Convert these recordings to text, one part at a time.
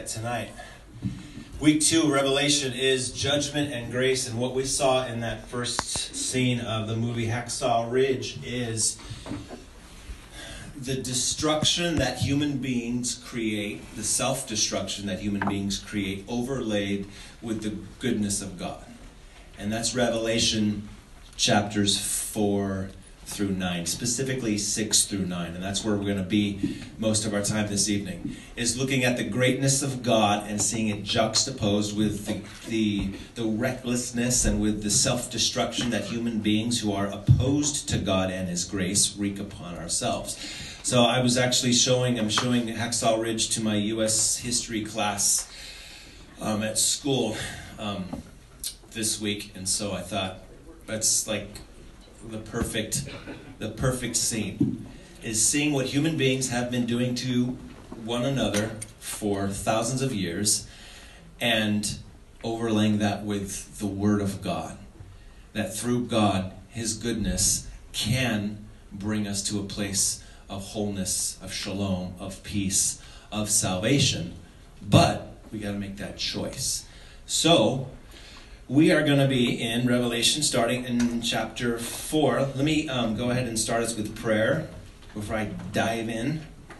it tonight. Week 2, Revelation, is judgment and grace. And what we saw in that first scene of the movie Hacksaw Ridge is the destruction that human beings create, the self-destruction that human beings create, overlaid with the goodness of God. And that's Revelation chapters 4 through 9, specifically 6 through 9. And that's where we're going to be most of our time this evening, is looking at the greatness of God and seeing it juxtaposed with the recklessness and with the self-destruction that human beings who are opposed to God and His grace wreak upon ourselves. So I was actually I'm showing Hacksaw Ridge to my U.S. history class at school this week. And so I thought, that's like the perfect scene, is seeing what human beings have been doing to one another for thousands of years and overlaying that with the Word of God. That through God, His goodness can bring us to a place of wholeness, of shalom, of peace, of salvation. But we got to make that choice. So we are going to be in Revelation, starting in chapter 4. Let me go ahead and start us with prayer before I dive in.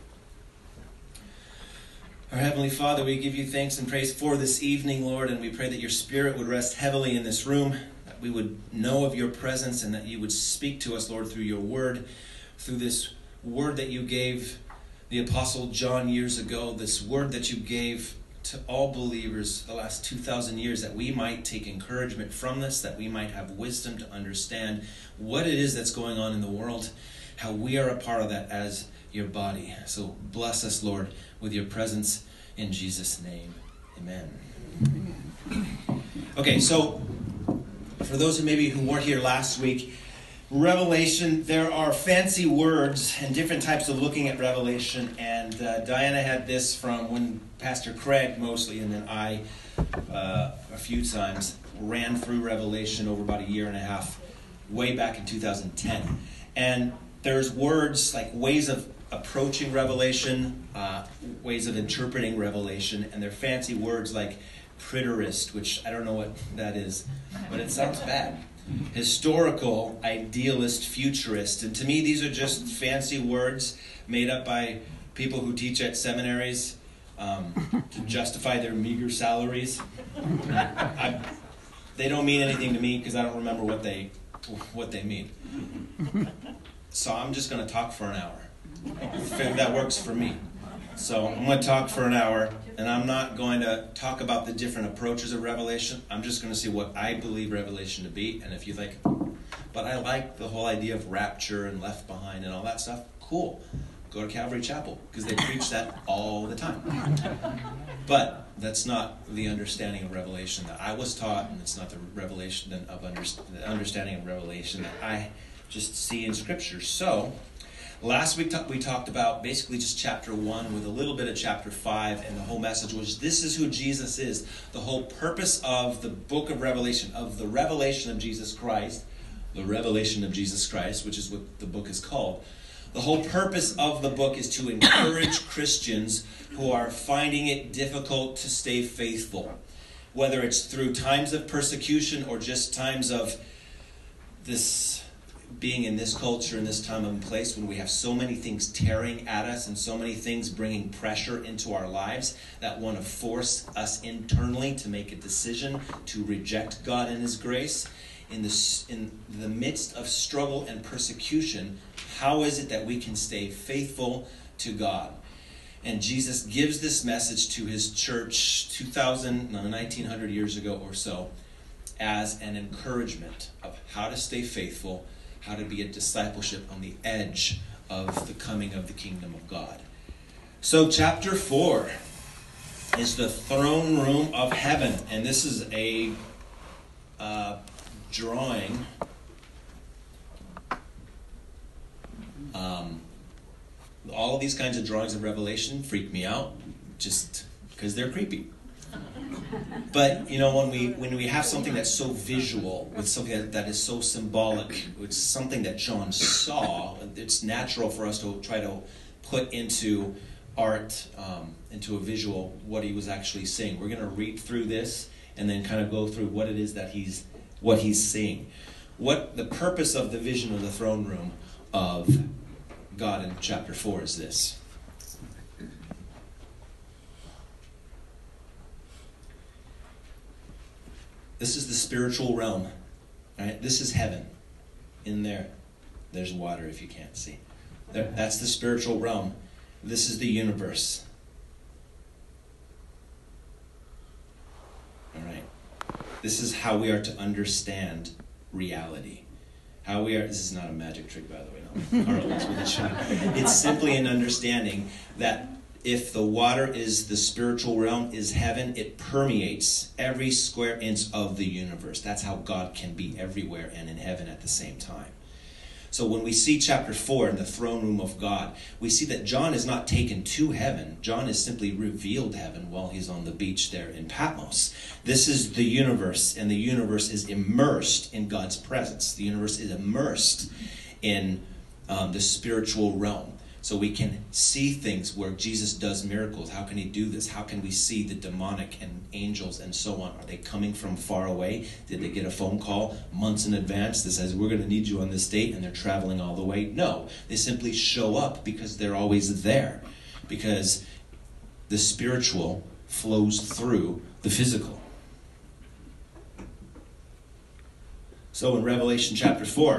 Our Heavenly Father, we give you thanks and praise for this evening, Lord, and we pray that your Spirit would rest heavily in this room, that we would know of your presence, and that you would speak to us, Lord, through your word, through this word that you gave the Apostle John years ago, this word that you gave to all believers the last 2,000 years, that we might take encouragement from this, that we might have wisdom to understand what it is that's going on in the world, how we are a part of that as your body. So bless us, Lord, with your presence in Jesus' name. Amen. Okay, so for those who weren't here last week, Revelation, there are fancy words and different types of looking at Revelation, and Diana had this from when Pastor Craig mostly, and then I a few times, ran through Revelation over about a year and a half, way back in 2010. And there's words like ways of approaching Revelation, ways of interpreting Revelation, and they're fancy words like preterist, which I don't know what that is, but it sounds bad. Historical, idealist, futurist. And to me, these are just fancy words made up by people who teach at seminaries to justify their meager salaries. They don't mean anything to me because I don't remember what they mean. So I'm just going to talk for an hour. That works for me. So I'm going to talk for an hour, and I'm not going to talk about the different approaches of Revelation. I'm just going to see what I believe Revelation to be. And if you think, but I like the whole idea of rapture and left behind and all that stuff, cool. Go to Calvary Chapel, because they preach that all the time. But that's not the understanding of Revelation that I was taught, and it's not the revelation of the understanding of Revelation that I just see in Scripture. So last week we talked about basically just chapter 1 with a little bit of chapter 5, and the whole message was this is who Jesus is. The whole purpose of the book of Revelation, of the revelation of Jesus Christ, the revelation of Jesus Christ, which is what the book is called. The whole purpose of the book is to encourage Christians who are finding it difficult to stay faithful, whether it's through times of persecution or just times of this being in this culture, in this time and place, when we have so many things tearing at us and so many things bringing pressure into our lives that want to force us internally to make a decision to reject God and His grace. In the midst of struggle and persecution, how is it that we can stay faithful to God? And Jesus gives this message to His church 1900 years ago or so as an encouragement of how to stay faithful, how to be a discipleship on the edge of the coming of the kingdom of God. So chapter 4 is the throne room of heaven. And this is a drawing. All of these kinds of drawings of Revelation freak me out just because they're creepy. But, when we have something that's so visual, with something that is so symbolic, it's something that John saw, it's natural for us to try to put into art, into a visual, what he was actually saying. We're going to read through this and then kind of go through what it is that he's saying. What the purpose of the vision of the throne room of God in chapter 4 is this. This is the spiritual realm. Right? This is heaven. In there, there's water if you can't see. That's the spiritual realm. This is the universe. All right. This is how we are to understand reality. This is not a magic trick, by the way. No. Carl is with a shot. It's simply an understanding that if the water is the spiritual realm, is heaven, it permeates every square inch of the universe. That's how God can be everywhere and in heaven at the same time. So when we see chapter 4 in the throne room of God, we see that John is not taken to heaven. John is simply revealed heaven while he's on the beach there in Patmos. This is the universe, and the universe is immersed in God's presence. The universe is immersed in the spiritual realm. So we can see things where Jesus does miracles. How can he do this? How can we see the demonic and angels and so on? Are they coming from far away? Did they get a phone call months in advance that says, we're going to need you on this date, and they're traveling all the way? No, they simply show up because they're always there. Because the spiritual flows through the physical. So in Revelation chapter 4,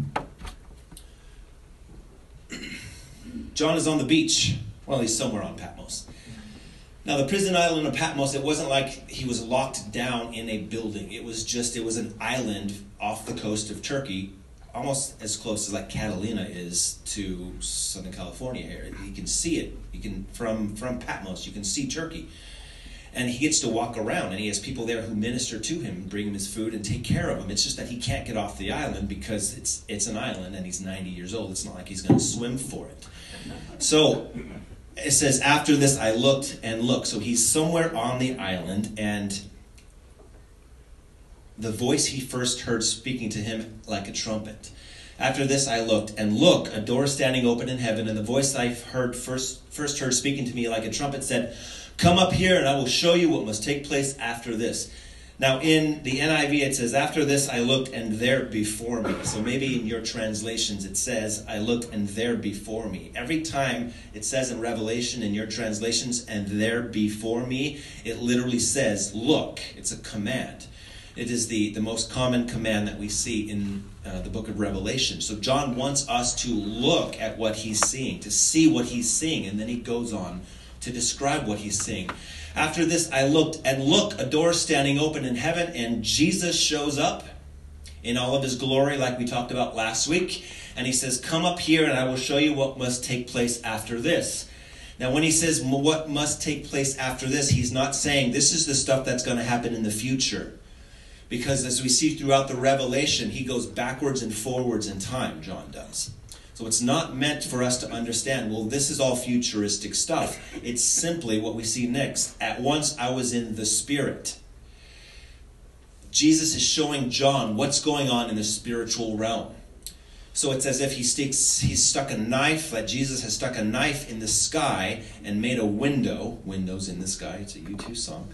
John is on the beach. Well, he's somewhere on Patmos. Now, the prison island of Patmos, it wasn't like he was locked down in a building. It was an island off the coast of Turkey, almost as close as like Catalina is to Southern California here. You can see it. You can from Patmos, you can see Turkey. And he gets to walk around, and he has people there who minister to him, bring him his food, and take care of him. It's just that he can't get off the island because it's an island, and he's 90 years old. It's not like he's going to swim for it. So it says, after this I looked and looked. So he's somewhere on the island, and the voice he first heard speaking to him like a trumpet. After this I looked, and look, a door standing open in heaven, and the voice I heard first heard speaking to me like a trumpet said, come up here, and I will show you what must take place after this. Now, in the NIV, it says, after this I looked, and there before me. So maybe in your translations it says, I looked, and there before me. Every time it says in Revelation, in your translations, and there before me, it literally says, look. It's a command. It is the most common command that we see in the book of Revelation. So John wants us to look at what he's seeing, to see what he's seeing, and then he goes on to describe what he's seeing. After this I looked, and look, a door standing open in heaven, and Jesus shows up in all of his glory like we talked about last week. And he says, come up here and I will show you what must take place after this. Now when he says what must take place after this, he's not saying this is the stuff that's going to happen in the future. Because as we see throughout the Revelation, he goes backwards and forwards in time, John does. So it's not meant for us to understand, well, this is all futuristic stuff. It's simply what we see next. At once I was in the Spirit. Jesus is showing John what's going on in the spiritual realm. So it's as if he's stuck a knife, that Jesus has stuck a knife in the sky and made a window. Windows in the sky, it's a U2 song.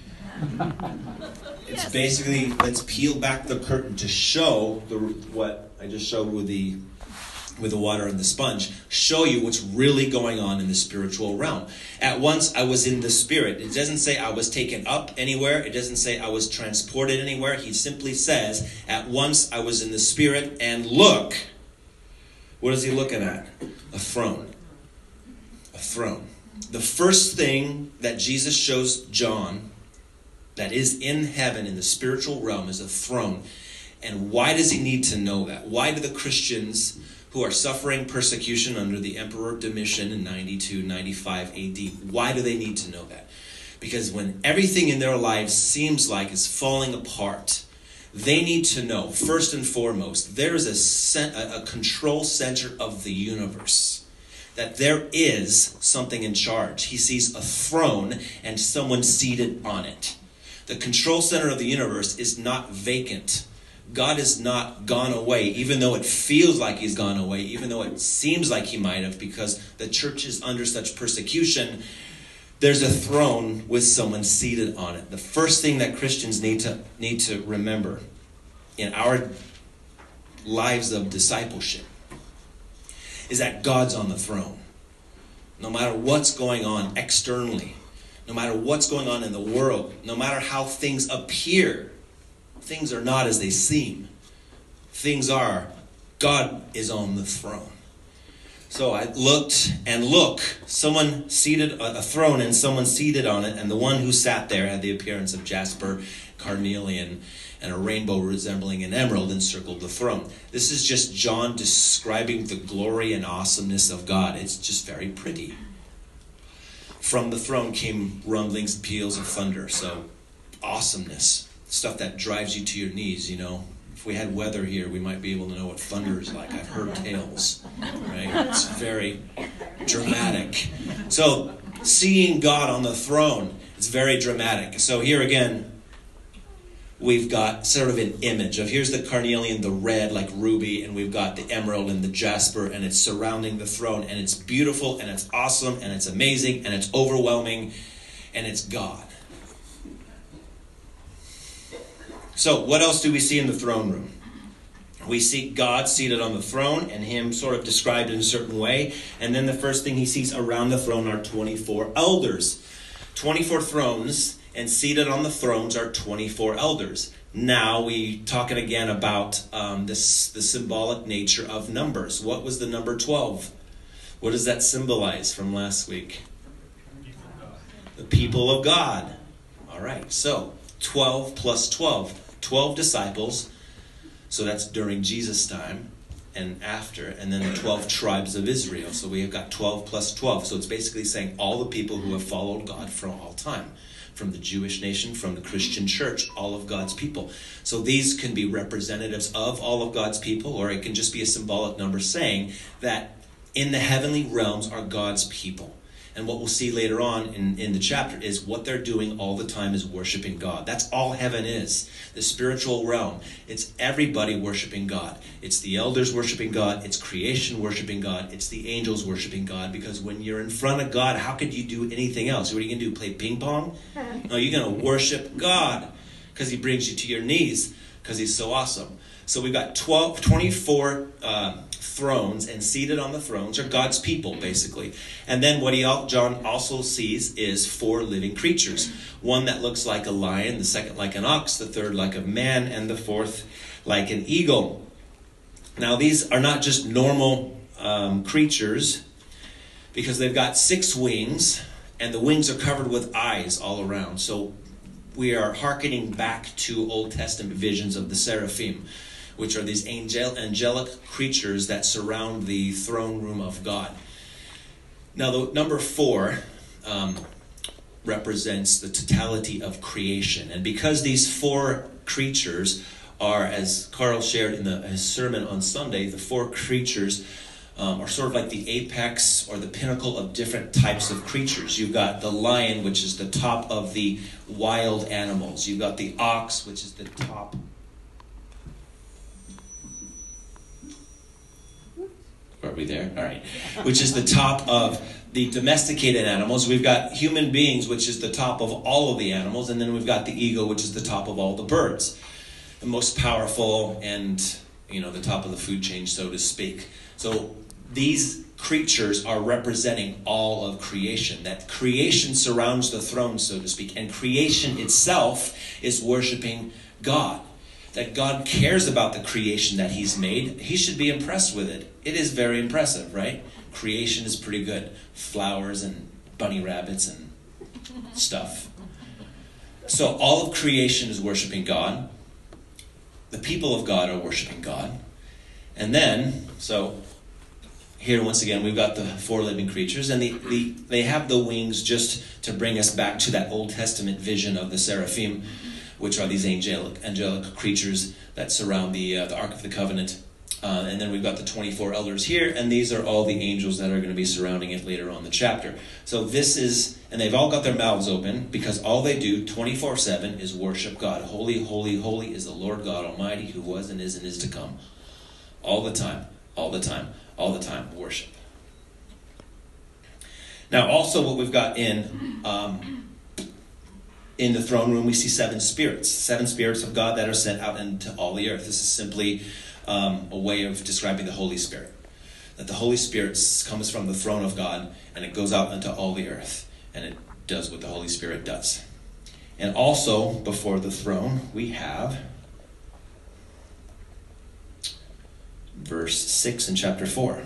It's basically, let's peel back the curtain to show what I just showed with the water and the sponge, show you what's really going on in the spiritual realm. At once I was in the Spirit. It doesn't say I was taken up anywhere. It doesn't say I was transported anywhere. He simply says, at once I was in the Spirit, and look. What is he looking at? A throne. A throne. The first thing that Jesus shows John that is in heaven, in the spiritual realm, is a throne. And why does he need to know that? Why do the Christians who are suffering persecution under the Emperor Domitian in 92-95 AD, why do they need to know that? Because when everything in their lives seems like is falling apart, they need to know, first and foremost, there is a control center of the universe. That there is something in charge. He sees a throne and someone seated on it. The control center of the universe is not vacant. God is not gone away, even though it feels like he's gone away, even though it seems like he might have, because the church is under such persecution. There's a throne with someone seated on it. The first thing that Christians need to remember in our lives of discipleship is that God's on the throne. No matter what's going on externally, no matter what's going on in the world, no matter how things appear, things are not as they seem. Things are, God is on the throne. So I looked, and look, someone seated, a throne, and someone seated on it, and the one who sat there had the appearance of jasper, carnelian, and a rainbow resembling an emerald encircled the throne. This is just John describing the glory and awesomeness of God. It's just very pretty. From the throne came rumblings, peals of thunder. So awesomeness, stuff that drives you to your knees, you know. If we had weather here, we might be able to know what thunder is like. I've heard tales, right? It's very dramatic. So seeing God on the throne is very dramatic. So here again, we've got sort of an image of, here's the carnelian, the red like ruby, and we've got the emerald and the jasper, and it's surrounding the throne, and it's beautiful, and it's awesome, and it's amazing, and it's overwhelming, and it's God. So what else do we see in the throne room? We see God seated on the throne and him sort of described in a certain way. And then the first thing he sees around the throne are 24 elders. 24 thrones, and seated on the thrones are 24 elders. Now we talking again about the symbolic nature of numbers. What was the number 12? What does that symbolize from last week? The people of God. All right, so 12 plus 12. 12 disciples, so that's during Jesus' time and after, and then the 12 tribes of Israel. So we have got 12 plus 12. So it's basically saying all the people who have followed God from all time, from the Jewish nation, from the Christian church, all of God's people. So these can be representatives of all of God's people, or it can just be a symbolic number saying that in the heavenly realms are God's people. And what we'll see later on in the chapter is what they're doing all the time is worshiping God. That's all heaven is, the spiritual realm. It's everybody worshiping God. It's the elders worshiping God. It's creation worshiping God. It's the angels worshiping God. Because when you're in front of God, how could you do anything else? What are you going to do, play ping pong? No, you're going to worship God because he brings you to your knees because he's so awesome. So we've got 24 thrones, and seated on the thrones are God's people, basically. And then what John also sees is 4 living creatures. One that looks like a lion, the second like an ox, the third like a man, and the fourth like an eagle. Now these are not just normal creatures, because they've got 6 wings, and the wings are covered with eyes all around. So we are hearkening back to Old Testament visions of the seraphim, which are these angelic creatures that surround the throne room of God. Now, the number 4 represents the totality of creation. And because these 4 creatures are, as Carl shared in his sermon on Sunday, the 4 creatures are sort of like the apex or the pinnacle of different types of creatures. You've got the lion, which is the top of the wild animals. You've got the ox, which is the top. Are we there? All right. Which is the top of the domesticated animals. We've got human beings, which is the top of all of the animals. And then we've got the eagle, which is the top of all the birds. The most powerful and, the top of the food chain, so to speak. So these creatures are representing all of creation. That creation surrounds the throne, so to speak. And creation itself is worshiping God. That God cares about the creation that he's made. He should be impressed with it. It is very impressive, right? Creation is pretty good. Flowers and bunny rabbits and stuff. So all of creation is worshiping God. The people of God are worshiping God. And then, so here once again, we've got the 4 living creatures. And they have the wings just to bring us back to that Old Testament vision of the seraphim, which are these angelic creatures that surround the Ark of the Covenant. And then we've got the 24 elders here, and these are all the angels that are going to be surrounding it later on in the chapter. So this is, and they've all got their mouths open, because all they do 24/7 is worship God. Holy, holy, holy is the Lord God Almighty, who was and is to come. All the time, all the time, all the time, worship. Now, also what we've got in the throne room, we see seven spirits of God that are sent out into all the earth. This is simply a way of describing the Holy Spirit. That the Holy Spirit comes from the throne of God, and it goes out into all the earth, and it does what the Holy Spirit does. And also, before the throne, we have verse 6 in chapter 4.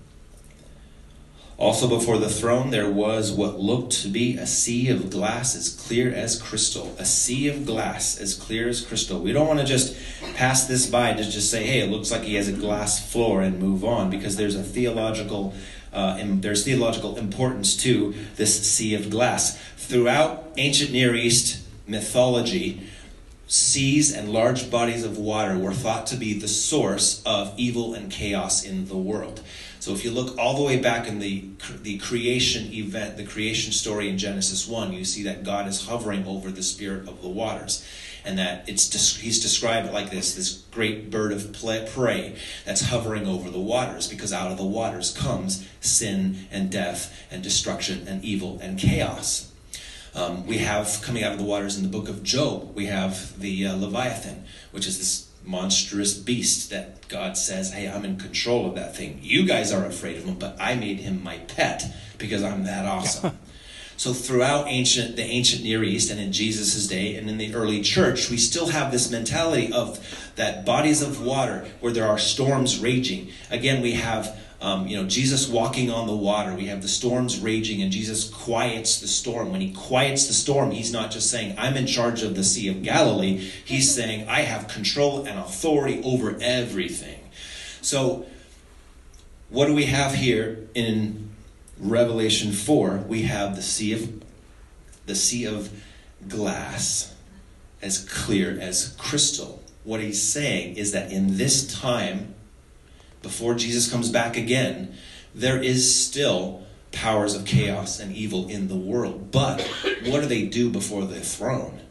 Also before the throne there was what looked to be a sea of glass as clear as crystal. A sea of glass as clear as crystal. We don't want to just pass this by to just say, hey, it looks like he has a glass floor and move on, because there's a theological importance to this sea of glass. Throughout ancient Near East mythology, seas and large bodies of water were thought to be the source of evil and chaos in the world. So if you look all the way back in the creation event, the creation story in Genesis 1, you see that God is hovering over the spirit of the waters. And that he's described like this great bird of prey that's hovering over the waters, because out of the waters comes sin and death and destruction and evil and chaos. We have, coming out of the waters in the book of Job, we have the Leviathan, which is this monstrous beast that God says, hey, I'm in control of that thing. You guys are afraid of him, but I made him my pet because I'm that awesome. So throughout the ancient Near East and in Jesus' day and in the early church, we still have this mentality of that bodies of water where there are storms raging. Again, we have Jesus walking on the water. We have the storms raging, and Jesus quiets the storm. When he quiets the storm, he's not just saying, I'm in charge of the Sea of Galilee. He's saying, I have control and authority over everything. So what do we have here in Revelation 4? We have the sea of glass, as clear as crystal. What he's saying is that in this time, before Jesus comes back again, there is still powers of chaos and evil in the world. But what do they do before the throne?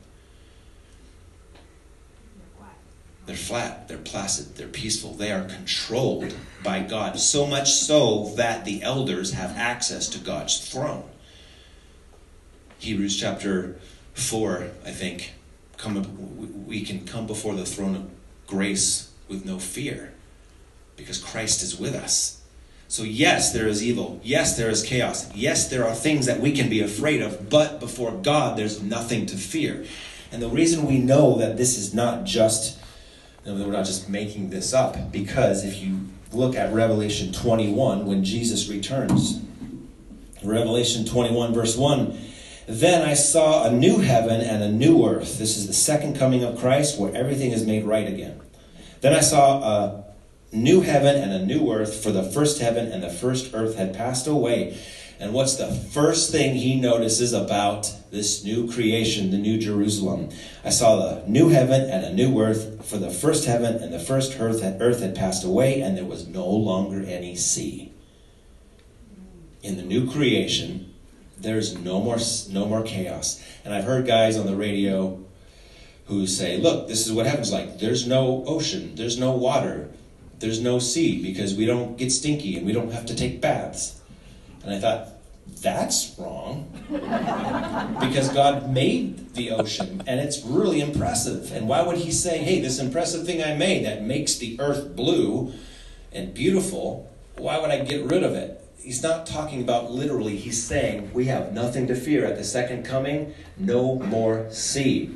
They're flat, they're placid, they're peaceful. They are controlled by God. So much so that the elders have access to God's throne. Hebrews chapter 4, I think, we can come before the throne of grace with no fear, because Christ is with us. So yes, there is evil. Yes, there is chaos. Yes, there are things that we can be afraid of, but before God, there's nothing to fear. And the reason we know that this is not just, we're not just making this up, because if you look at Revelation 21, when Jesus returns, Revelation 21 verse 1, then I saw a new heaven and a new earth. This is the second coming of Christ, where everything is made right again. Then I saw a new heaven and a new earth, for the first heaven and the first earth had passed away. And what's the first thing he notices about this new creation, the new Jerusalem? I saw the new heaven and a new earth, for the first heaven and the first earth had passed away, and there was no longer any sea. In the new creation, there's no more chaos. And I've heard guys on the radio who say, look, this is what heaven's like. There's no ocean, there's no water, there's no sea, because we don't get stinky and we don't have to take baths. And I thought, that's wrong. Because God made the ocean, and it's really impressive. And why would he say, hey, this impressive thing I made that makes the earth blue and beautiful, why would I get rid of it? He's not talking about literally. He's saying we have nothing to fear at the second coming. No more sea.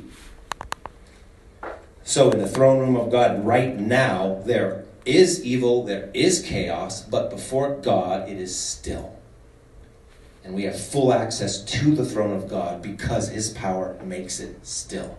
So in the throne room of God right now, there is evil, there is chaos, but before God it is still. And we have full access to the throne of God because his power makes it still.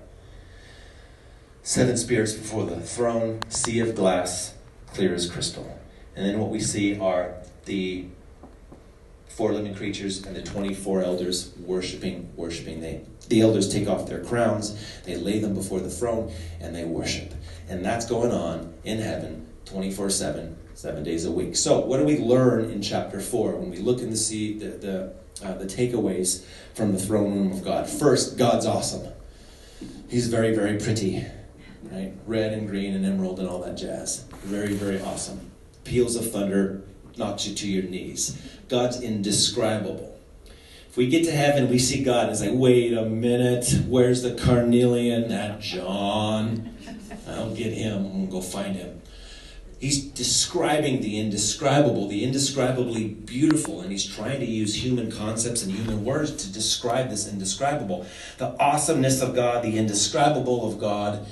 7 spirits before the throne, sea of glass, clear as crystal. And then what we see are the 4 living creatures and the 24 elders worshiping. The elders take off their crowns, they lay them before the throne, and they worship. And that's going on in heaven 24/7, 7 days a week. So what do we learn in chapter 4 when we look and see the takeaways from the throne room of God? First, God's awesome. He's very, very pretty, right? Red and green and emerald and all that jazz. Very, very awesome. Peals of thunder knocks you to your knees. God's indescribable. If we get to heaven, we see God and it's like, wait a minute, where's the carnelian? That John. I'll get him. I'm going to go find him. He's describing the indescribable, the indescribably beautiful, and he's trying to use human concepts and human words to describe this indescribable. The awesomeness of God, the indescribable of God.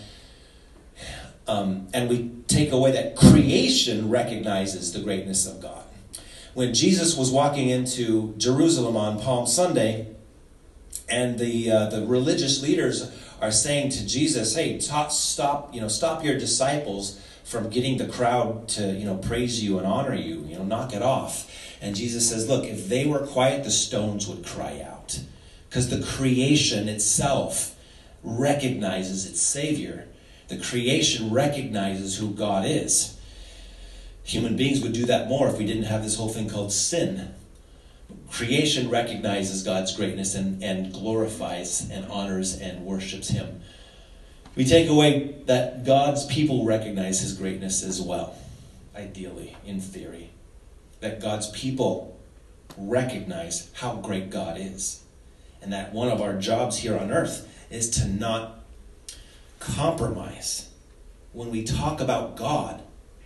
And we take away that creation recognizes the greatness of God. When Jesus was walking into Jerusalem on Palm Sunday, and the religious leaders are saying to Jesus, "Hey, stop your disciples from getting the crowd to praise you and honor you. Knock it off." And Jesus says, "Look, if they were quiet, the stones would cry out, because the creation itself recognizes its Savior. The creation recognizes who God is." Human beings would do that more if we didn't have this whole thing called sin. Creation recognizes God's greatness and glorifies and honors and worships him. We take away that God's people recognize his greatness as well, ideally, in theory. That God's people recognize how great God is. And that one of our jobs here on earth is to not compromise. When we talk about God,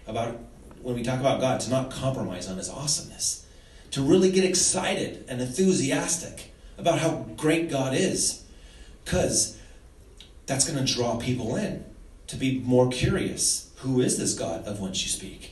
to not compromise on his awesomeness. To really get excited and enthusiastic about how great God is. Because that's going to draw people in to be more curious. Who is this God of whence you speak?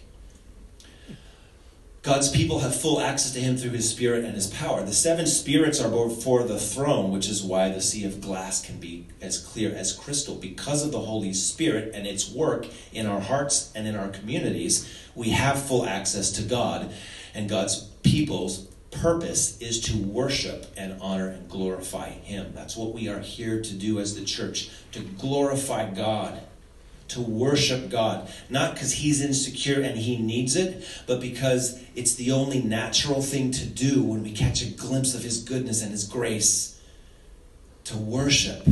God's people have full access to him through his Spirit and his power. The 7 spirits are before the throne, which is why the sea of glass can be as clear as crystal. Because of the Holy Spirit and its work in our hearts and in our communities, we have full access to God. And God's people's purpose is to worship and honor and glorify him. That's what we are here to do as the church, to glorify God, to worship God. Not because he's insecure and he needs it, but because it's the only natural thing to do when we catch a glimpse of his goodness and his grace. To worship,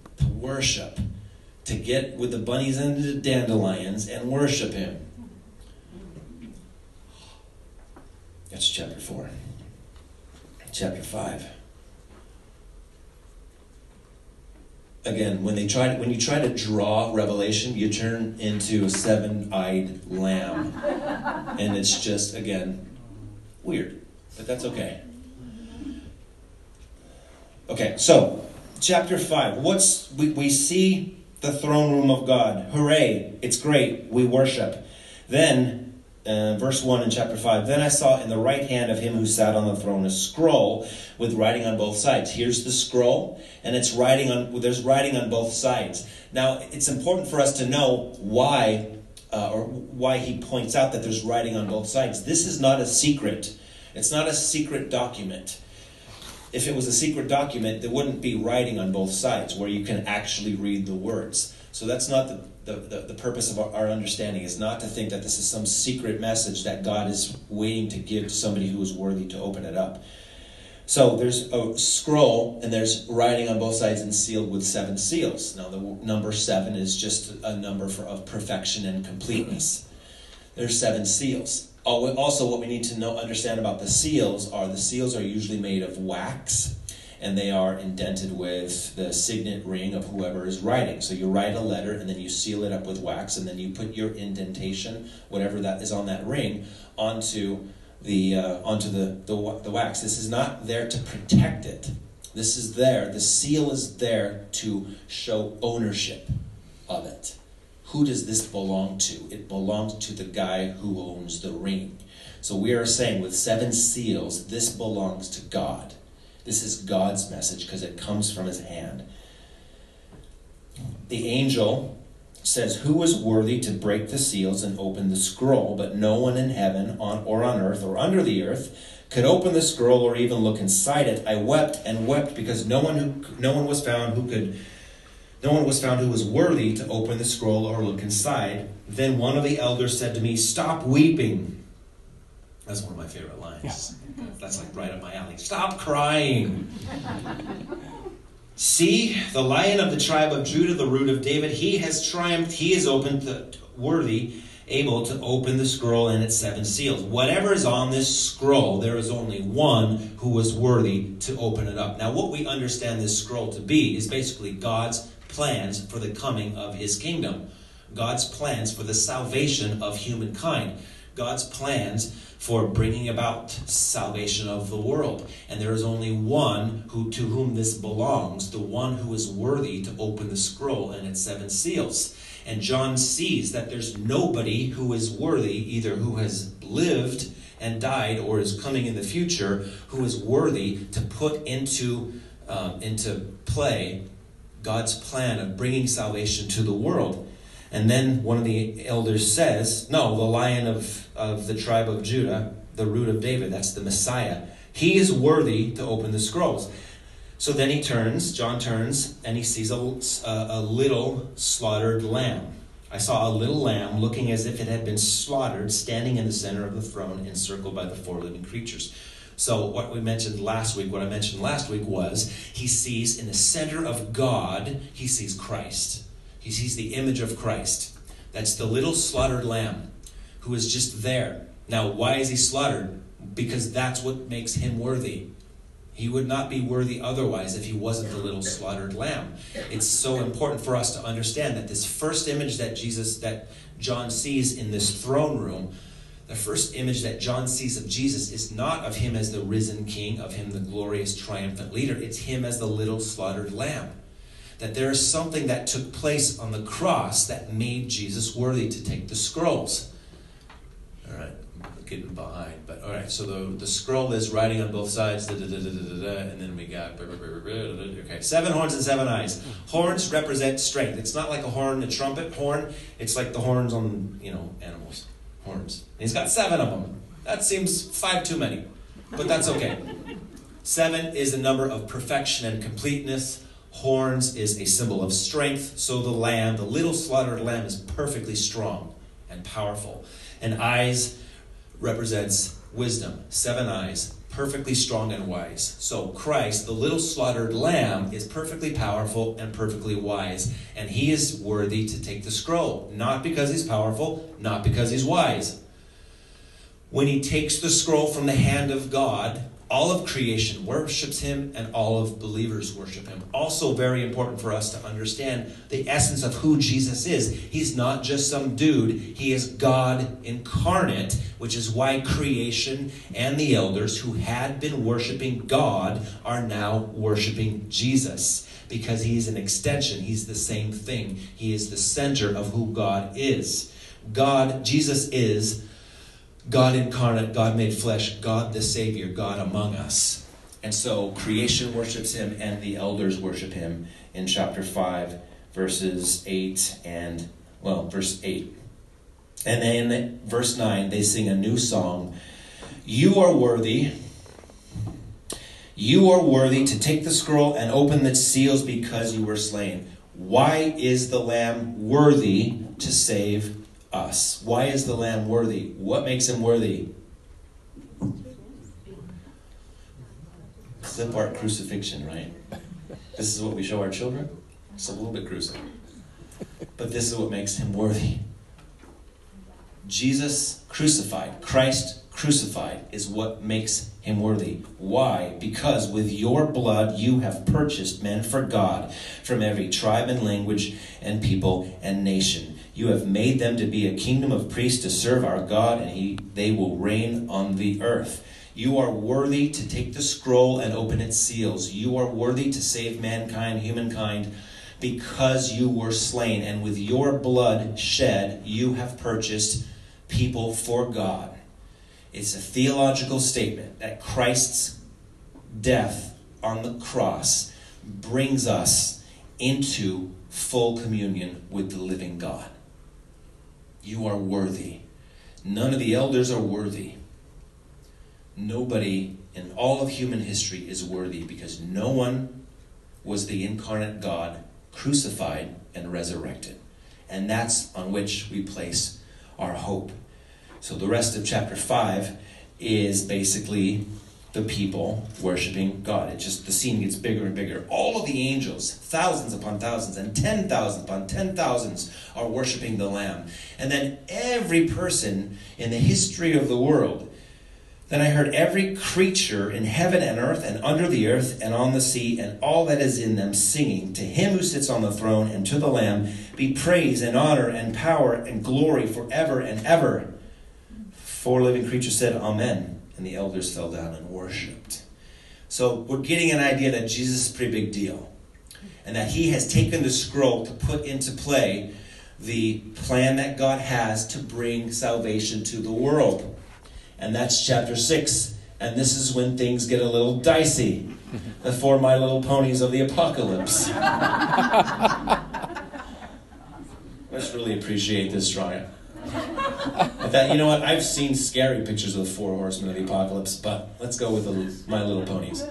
to get with the bunnies and the dandelions and worship him. That's chapter 4. Chapter 5. Again, when you try to draw Revelation, you turn into a 7-eyed lamb. And it's just, again, weird. But that's okay. Okay, so, chapter 5. We see the throne room of God. Hooray, it's great, we worship. Then, verse 1 in chapter 5, "Then I saw in the right hand of him who sat on the throne a scroll with writing on both sides." Here's the scroll, and there's writing on both sides. Now, it's important for us to know why he points out that there's writing on both sides. This is not a secret. It's not a secret document. If it was a secret document, there wouldn't be writing on both sides where you can actually read the words. So that's not the purpose of our understanding, is not to think that this is some secret message that God is waiting to give to somebody who is worthy to open it up. So there's a scroll, and there's writing on both sides and sealed with 7 seals. Now the number 7 is just a number of perfection and completeness. There's 7 seals. Also, what we need to understand about the seals are usually made of wax, and they are indented with the signet ring of whoever is writing. So you write a letter, and then you seal it up with wax, and then you put your indentation, whatever that is on that ring, onto the wax. This is not there to protect it. The seal is there to show ownership of it. Who does this belong to? It belongs to the guy who owns the ring. So we are saying with 7 seals, this belongs to God. This is God's message because it comes from his hand. The angel says, "Who is worthy to break the seals and open the scroll?" But no one in heaven or on earth or under the earth could open the scroll or even look inside it. I wept and wept because no one was found who could No one was found who was worthy to open the scroll or look inside. Then one of the elders said to me, "Stop weeping." That's one of my favorite lines. Yeah. That's like right up my alley. Stop crying. See, the Lion of the tribe of Judah, the Root of David, he has triumphed. He is able to open the scroll and its 7 seals. Whatever is on this scroll, there is only one who was worthy to open it up. Now, what we understand this scroll to be is basically God's plans for the coming of his kingdom. God's plans for the salvation of humankind. God's plans for bringing about salvation of the world. And there is only one to whom this belongs, the one who is worthy to open the scroll and its 7 seals. And John sees that there's nobody who is worthy, either who has lived and died or is coming in the future, who is worthy to put into play God's plan of bringing salvation to the world. And then one of the elders says, no, the Lion of the tribe of Judah, the Root of David, that's the Messiah. He is worthy to open the scrolls. So then John turns, and he sees a little slaughtered lamb. I saw a little lamb looking as if it had been slaughtered, standing in the center of the throne, encircled by the 4 living creatures. So what I mentioned last week was he sees in the center of God, he sees Christ. He sees the image of Christ. That's the little slaughtered lamb who is just there. Now, why is he slaughtered? Because that's what makes him worthy. He would not be worthy otherwise if he wasn't the little slaughtered lamb. It's so important for us to understand that this first image that John sees in this throne room, the first image that John sees of Jesus is not of him as the risen king, of him the glorious triumphant leader. It's him as the little slaughtered lamb. That there is something that took place on the cross that made Jesus worthy to take the scrolls. All right, I'm getting behind. But all right, so the scroll is writing on both sides, and then we got, okay, 7 horns and 7 eyes. Horns represent strength. It's not like a horn, a trumpet horn. It's like the horns on, animals. Horns. And he's got 7 of them. That seems 5 too many, but that's okay. 7 is a number of perfection and completeness. Horns is a symbol of strength. So the little slaughtered lamb, is perfectly strong and powerful. And eyes represents wisdom. 7 eyes, perfectly strong and wise. So Christ, the little slaughtered lamb, is perfectly powerful and perfectly wise. And he is worthy to take the scroll. Not because he's powerful, not because he's wise. When he takes the scroll from the hand of God, all of creation worships him and all of believers worship him. Also very important for us to understand the essence of who Jesus is. He's not just some dude. He is God incarnate, which is why creation and the elders who had been worshiping God are now worshiping Jesus. Because he's an extension. He's the same thing. He is the center of who God is. Jesus is God incarnate, God made flesh, God the Savior, God among us. And so creation worships him and the elders worship him in chapter 5, verse 8. And then verse 9, they sing a new song. You are worthy to take the scroll and open its seals because you were slain. Why is the Lamb worthy to save us? Why is the Lamb worthy? What makes him worthy? Clip art crucifixion, right? This is what we show our children. It's a little bit gruesome. But this is what makes him worthy. Jesus crucified, Christ crucified, is what makes him worthy. Why? Because with your blood you have purchased men for God from every tribe and language and people and nation. You have made them to be a kingdom of priests to serve our God, and they will reign on the earth. You are worthy to take the scroll and open its seals. You are worthy to save humankind, because you were slain. And with your blood shed, you have purchased people for God. It's a theological statement that Christ's death on the cross brings us into full communion with the living God. You are worthy. None of the elders are worthy. Nobody in all of human history is worthy, because no one was the incarnate God crucified and resurrected. And that's on which we place our hope. So the rest of chapter 5 is basically the people worshiping God. It just, the scene gets bigger and bigger. All of the angels, thousands upon thousands and 10,000 upon 10,000s, are worshiping the Lamb. And then every person in the history of the world. Then I heard every creature in heaven and earth and under the earth and on the sea and all that is in them singing, to him who sits on the throne and to the Lamb be praise and honor and power and glory forever and ever. 4 living creatures said, Amen. And the elders fell down and worshipped. So we're getting an idea that Jesus is a pretty big deal. And that he has taken the scroll to put into play the plan that God has to bring salvation to the world. And that's chapter 6. And this is when things get a little dicey. The 4 My Little Ponies of the apocalypse. Let's really appreciate this drawing. That, you know what? I've seen scary pictures of the 4 horsemen of the apocalypse, but let's go with the My Little Ponies.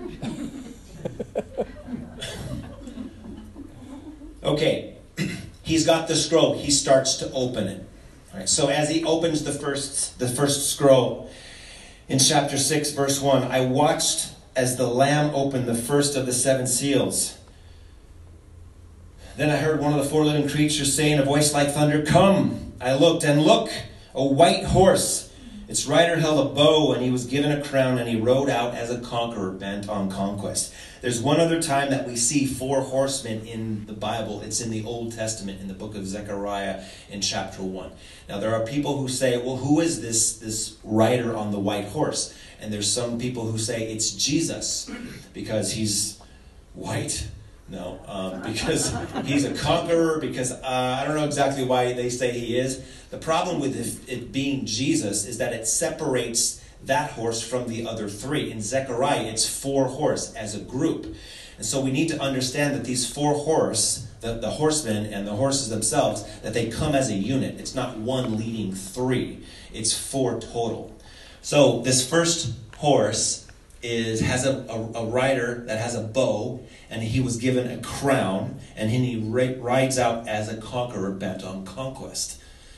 Okay, he's got the scroll. He starts to open it. All right, so as he opens the first scroll in chapter 6, verse 1, I watched as the Lamb opened the first of the 7 seals. Then I heard one of the 4 living creatures say in a voice like thunder, Come! I looked, and look, a white horse. Its rider held a bow, and he was given a crown, and he rode out as a conqueror bent on conquest. There's one other time that we see 4 horsemen in the Bible. It's in the Old Testament, in the book of Zechariah in chapter 1. Now, there are people who say, well, who is this rider on the white horse? And there's some people who say it's Jesus, because he's white. No, because he's a conqueror, because I don't know exactly why they say he is. The problem with it being Jesus is that it separates that horse from the other 3. In Zechariah, it's 4 horse as a group. And so we need to understand that these 4 horse, the horsemen and the horses themselves, that they come as a unit. It's not one leading 3. It's 4 total. So this first horse has a rider that has a bow, and he was given a crown, and he rides out as a conqueror bent on conquest.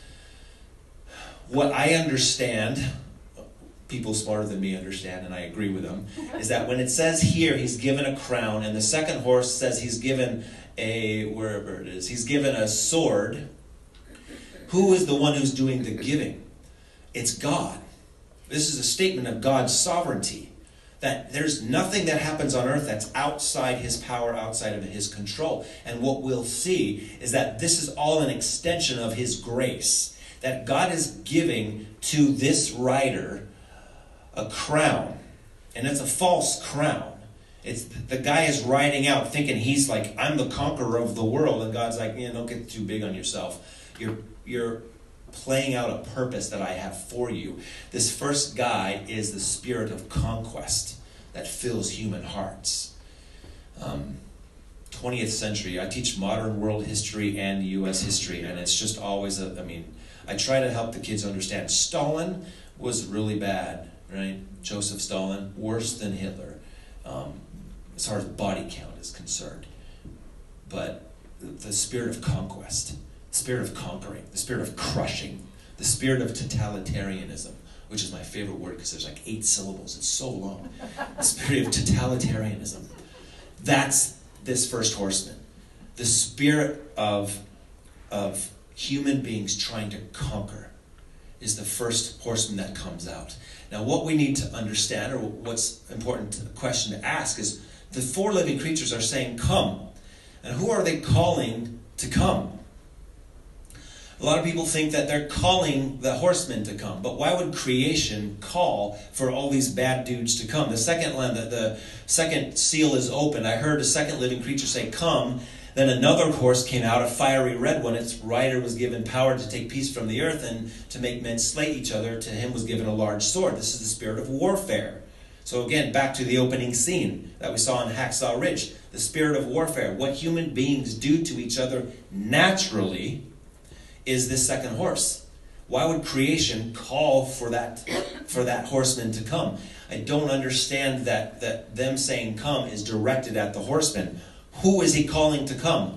What I understand, people smarter than me understand, and I agree with them, is that when it says here he's given a crown, and the second horse says he's given he's given a sword, who is the one who's doing the giving? It's God. This is a statement of God's sovereignty. That there's nothing that happens on earth that's outside his power, outside of his control. And what we'll see is that this is all an extension of his grace. That God is giving to this rider a crown. And it's a false crown. It's the guy is riding out thinking he's like, I'm the conqueror of the world. And God's like, don't get too big on yourself. You're playing out a purpose that I have for you. This first guy is the spirit of conquest that fills human hearts. 20th century, I teach modern world history and U.S. history, and it's just always I try to help the kids understand. Stalin was really bad, right? Joseph Stalin, worse than Hitler, as far as body count is concerned. But the spirit of conquest, the spirit of conquering, the spirit of crushing, the spirit of totalitarianism, which is my favorite word because there's like 8 syllables. It's so long. The spirit of totalitarianism. That's this first horseman. The spirit of human beings trying to conquer is the first horseman that comes out. Now what we need to understand, or what's important question to ask, is the 4 living creatures are saying, come. And who are they calling to come? A lot of people think that they're calling the horsemen to come. But why would creation call for all these bad dudes to come? The second seal is opened. I heard a second living creature say, come. Then another horse came out, a fiery red one. Its rider was given power to take peace from the earth and to make men slay each other. To him was given a large sword. This is the spirit of warfare. So again, back to the opening scene that we saw in Hacksaw Ridge. The spirit of warfare. What human beings do to each other naturally is this second horse. Why would creation call for that horseman to come? I don't understand that them saying come is directed at the horseman. Who is he calling to come?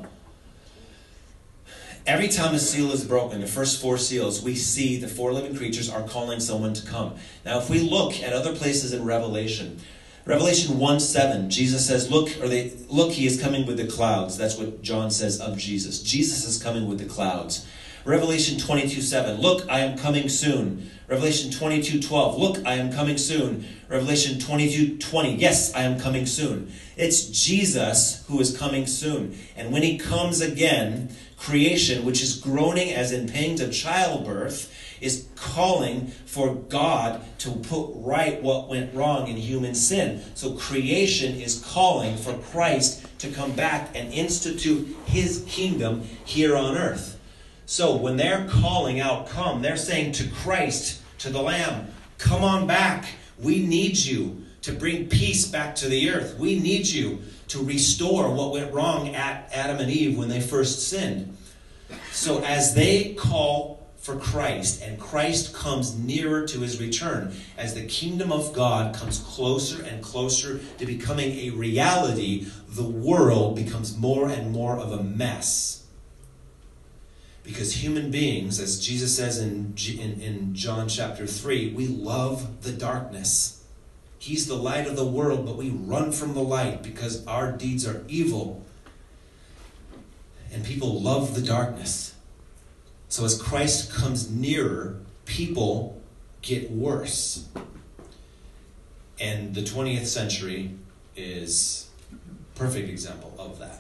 Every time a seal is broken, the first 4 seals, we see the 4 living creatures are calling someone to come. Now, if we look at other places in Revelation 1:7, Jesus says, look, he is coming with the clouds. That's what John says of Jesus. Jesus is coming with the clouds. Revelation 22:7, look, I am coming soon. Revelation 22:12, look, I am coming soon. Revelation 22:20, yes, I am coming soon. It's Jesus who is coming soon. And when he comes again, creation, which is groaning as in pangs of childbirth, is calling for God to put right what went wrong in human sin. So creation is calling for Christ to come back and institute his kingdom here on earth. So when they're calling out, come, they're saying to Christ, to the Lamb, come on back. We need you to bring peace back to the earth. We need you to restore what went wrong at Adam and Eve when they first sinned. So as they call for Christ, and Christ comes nearer to his return, as the kingdom of God comes closer and closer to becoming a reality, the world becomes more and more of a mess. Because human beings, as Jesus says in John chapter 3, we love the darkness. He's the light of the world, but we run from the light because our deeds are evil. And people love the darkness. So as Christ comes nearer, people get worse. And the 20th century is a perfect example of that.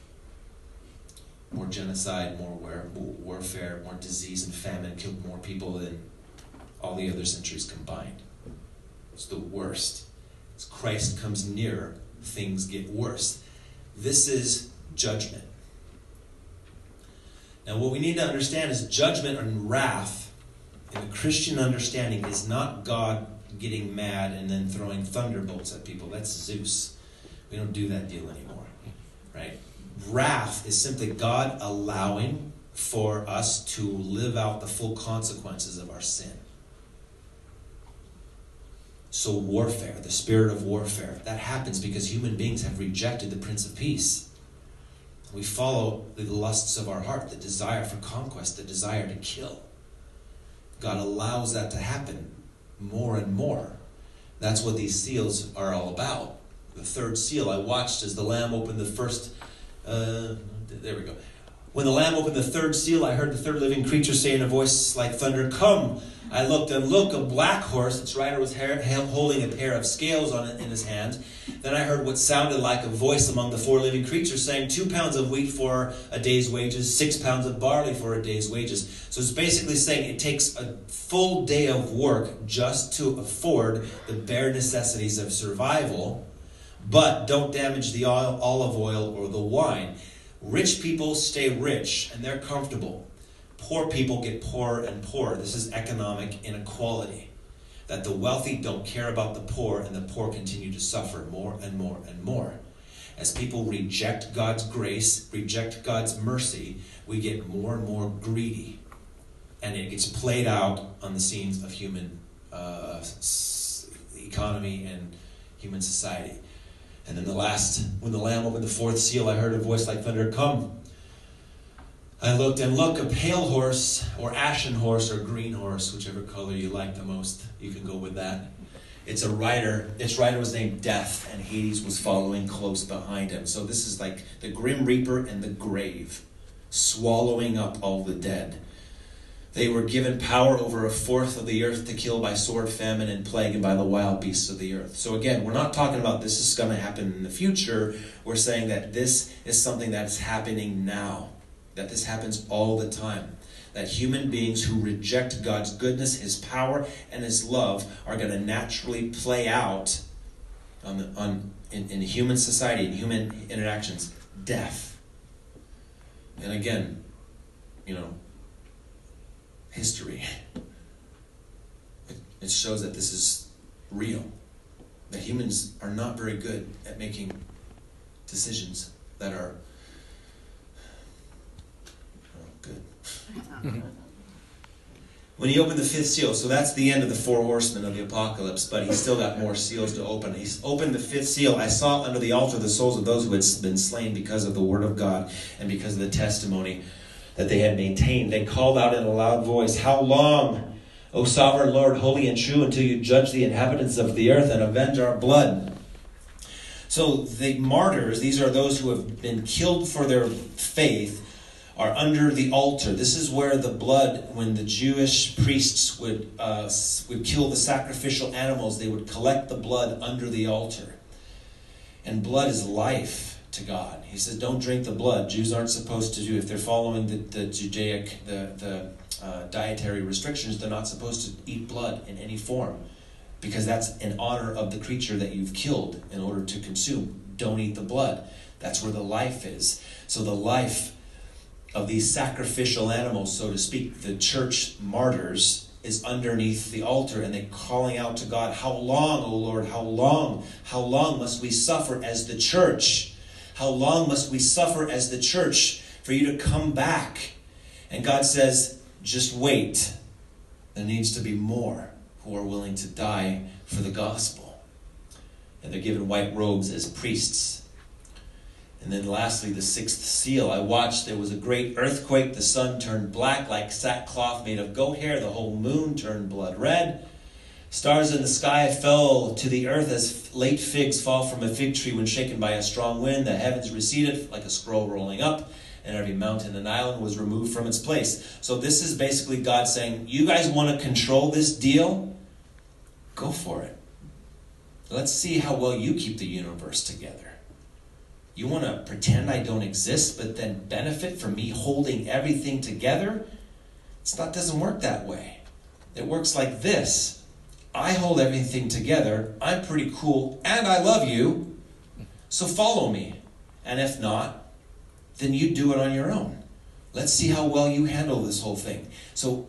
More genocide, more warfare, more disease and famine killed more people than all the other centuries combined. It's the worst. As Christ comes nearer, things get worse. This is judgment. Now, what we need to understand is judgment and wrath in the Christian understanding is not God getting mad and then throwing thunderbolts at people. That's Zeus. We don't do that deal anymore, right? Wrath is simply God allowing for us to live out the full consequences of our sin. So warfare, the spirit of warfare, that happens because human beings have rejected the Prince of Peace. We follow the lusts of our heart, the desire for conquest, the desire to kill. God allows that to happen more and more. That's what these seals are all about. The 3rd seal, I watched as the Lamb opened the first... there we go. When the Lamb opened the 3rd seal, I heard the 3rd living creature say in a voice like thunder, come. I looked, and look, a black horse. Its rider was holding a pair of scales in his hand. Then I heard what sounded like a voice among the 4 living creatures saying, 2 pounds of wheat for a day's wages, 6 pounds of barley for a day's wages. So it's basically saying it takes a full day of work just to afford the bare necessities of survival, but don't damage the olive oil or the wine. Rich people stay rich, and they're comfortable. Poor people get poorer and poorer. This is economic inequality. That the wealthy don't care about the poor, and the poor continue to suffer more and more and more. As people reject God's grace, reject God's mercy, we get more and more greedy. And it gets played out on the scenes of human economy and human society. And then when the Lamb opened the 4th seal, I heard a voice like thunder, come. I looked, and look, a pale horse, or ashen horse, or green horse, whichever color you like the most, you can go with that. It's a rider. Its rider was named Death, and Hades was following close behind him. So this is like the Grim Reaper and the grave, swallowing up all the dead. They were given power over 1/4 of the earth to kill by sword, famine, and plague, and by the wild beasts of the earth. So again, we're not talking about this is going to happen in the future. We're saying that this is something that's happening now. That this happens all the time. That human beings who reject God's goodness, his power, and his love are going to naturally play out in human society, in human interactions, death. And again, history. It shows that this is real. That humans are not very good at making decisions that are good. when he opened the fifth seal, so that's the end of the four horsemen of the apocalypse, but he's still got more seals to open. He's opened the fifth seal. I saw under the altar the souls of those who had been slain because of the word of God and because of the testimony that they had maintained. They called out in a loud voice, "How long, O sovereign Lord, holy and true, until you judge the inhabitants of the earth and avenge our blood?" So the martyrs, these are those who have been killed for their faith, are under the altar. This is where the blood, when the Jewish priests would kill the sacrificial animals, they would collect the blood under the altar. And blood is life to God. He says, don't drink the blood. Jews aren't supposed to do, if they're following the Judaic, dietary restrictions, they're not supposed to eat blood in any form, because that's in honor of the creature that you've killed in order to consume. Don't eat the blood. That's where the life is. So the life of these sacrificial animals, so to speak, the church martyrs, is underneath the altar, and they're calling out to God, "How long, O Lord, how long? How long must we suffer as the church? How long must we suffer as the church for you to come back?" And God says, just wait. There needs to be more who are willing to die for the gospel. And they're given white robes as priests. And then lastly, the sixth seal. I watched, there was a great earthquake. The sun turned black like sackcloth made of goat hair. The whole moon turned blood red. Stars in the sky fell to the earth as late figs fall from a fig tree when shaken by a strong wind. The heavens receded like a scroll rolling up, and every mountain and island was removed from its place. So this is basically God saying, you guys want to control this deal? Go for it. Let's see how well you keep the universe together. You want to pretend I don't exist, but then benefit from me holding everything together? It doesn't work that way. It works like this. I hold everything together. I'm pretty cool, and I love you. So follow me. And if not, then you do it on your own. Let's see how well you handle this whole thing. So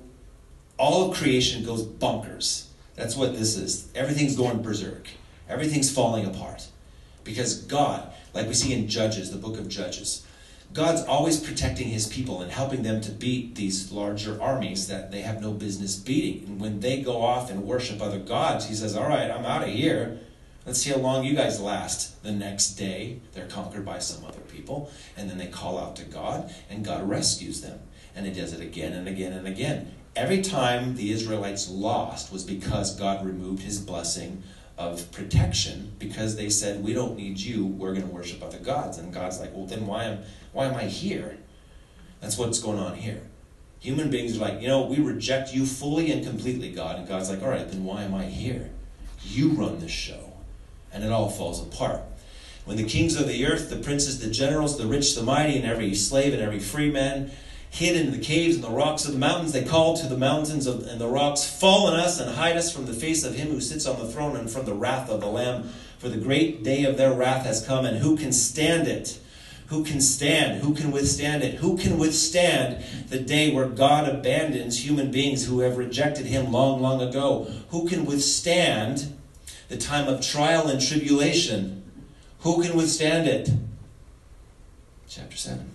all of creation goes bonkers. That's what this is. Everything's going berserk. Everything's falling apart. Because God, like we see in Judges, the book of Judges, God's always protecting his people and helping them to beat these larger armies that they have no business beating. And when they go off and worship other gods, he says, all right, I'm out of here. Let's see how long you guys last. The next day, they're conquered by some other people, and then they call out to God, and God rescues them. And he does it again and again and again. Every time the Israelites lost was because God removed his blessing of protection, because they said, we don't need you, we're going to worship other gods. And God's like, well, then why am I here? That's what's going on here. Human beings are like, we reject you fully and completely, God. And God's like, all right, then why am I here? You run this show. And it all falls apart. When the kings of the earth, the princes, the generals, the rich, the mighty, and every slave and every free man hid in the caves and the rocks of the mountains, they called to the mountains and the rocks, fall on us and hide us from the face of him who sits on the throne and from the wrath of the Lamb. For the great day of their wrath has come, and who can stand it? Who can stand? Who can withstand it? Who can withstand the day where God abandons human beings who have rejected him long, long ago? Who can withstand the time of trial and tribulation? Who can withstand it? Chapter 7.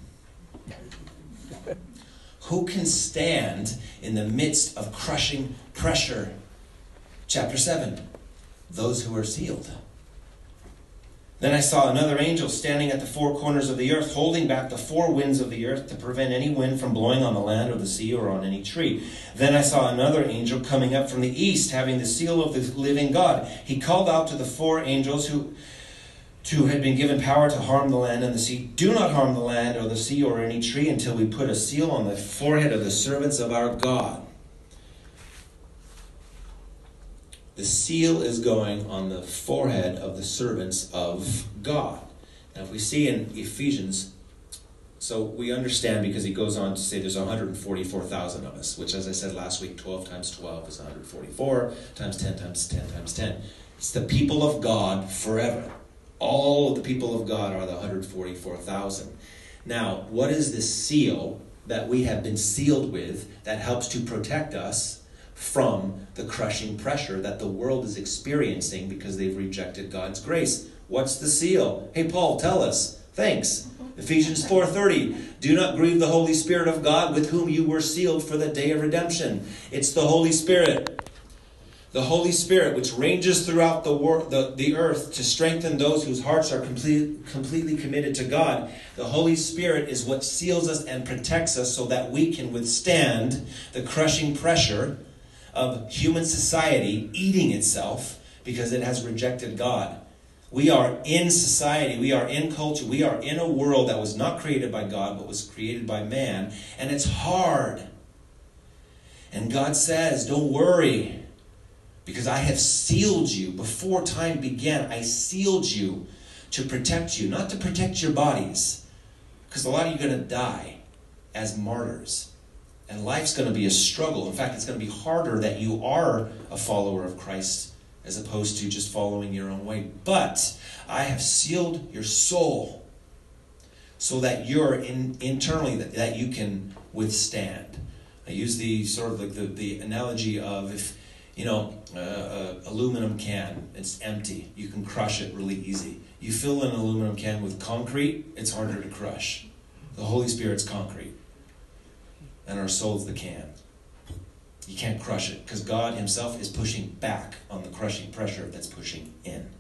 Who can stand in the midst of crushing pressure? Chapter 7. Those who are sealed. Then I saw another angel standing at the four corners of the earth, holding back the four winds of the earth to prevent any wind from blowing on the land or the sea or on any tree. Then I saw another angel coming up from the east, having the seal of the living God. He called out to the four angels who had been given power to harm the land and the sea. Do not harm the land or the sea or any tree until we put a seal on the forehead of the servants of our God. The seal is going on the forehead of the servants of God. Now if we see in Ephesians, so we understand, because he goes on to say there's 144,000 of us, which, as I said last week, 12 times 12 is 144, times 10 times 10 times 10. It's the people of God forever. All of the people of God are the 144,000. Now, what is this seal that we have been sealed with that helps to protect us from the crushing pressure that the world is experiencing because they've rejected God's grace? What's the seal? Hey, Paul, tell us. Thanks. Ephesians 4:30. Do not grieve the Holy Spirit of God, with whom you were sealed for the day of redemption. It's the Holy Spirit. The Holy Spirit, which ranges throughout the earth to strengthen those whose hearts are completely committed to God. The Holy Spirit is what seals us and protects us so that we can withstand the crushing pressure of human society eating itself because it has rejected God. We are in society, we are in culture, we are in a world that was not created by God but was created by man, and it's hard. And God says, don't worry, because I have sealed you. Before time began, I sealed you to protect you, not to protect your bodies, because a lot of you are going to die as martyrs. And life's going to be a struggle. In fact, it's going to be harder that you are a follower of Christ as opposed to just following your own way. But I have sealed your soul so that you're internally, that you can withstand. I use the sort of like the analogy of if, aluminum can, it's empty. You can crush it really easy. You fill an aluminum can with concrete, it's harder to crush. The Holy Spirit's concrete. And our soul's the can. You can't crush it because God himself is pushing back on the crushing pressure that's pushing in.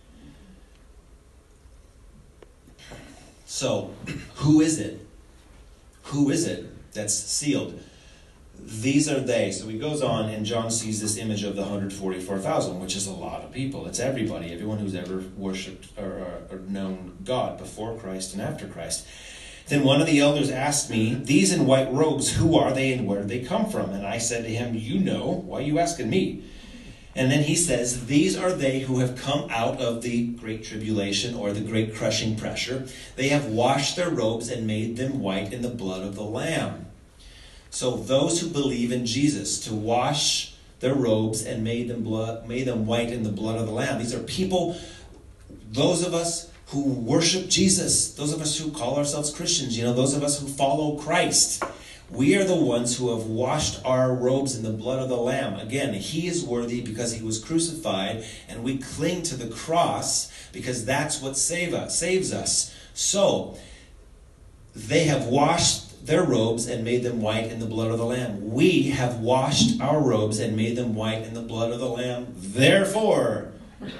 So, who is it? Who is it that's sealed? These are they. So he goes on, and John sees this image of the 144,000, which is a lot of people. It's everybody, everyone who's ever worshipped or known God before Christ and after Christ. Then one of the elders asked me, these in white robes, who are they and where do they come from? And I said to him, you know, why are you asking me? And then he says, these are they who have come out of the great tribulation or the great crushing pressure. They have washed their robes and made them white in the blood of the Lamb. So those who believe in Jesus, to wash their robes and made them white in the blood of the Lamb. These are people, those of us who worship Jesus, those of us who call ourselves Christians, those of us who follow Christ. We are the ones who have washed our robes in the blood of the Lamb. Again, he is worthy because he was crucified, and we cling to the cross because that's what saves us. So, they have washed their robes and made them white in the blood of the Lamb. We have washed our robes and made them white in the blood of the Lamb. Therefore,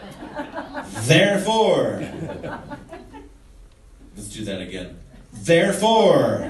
let's do that again. Therefore,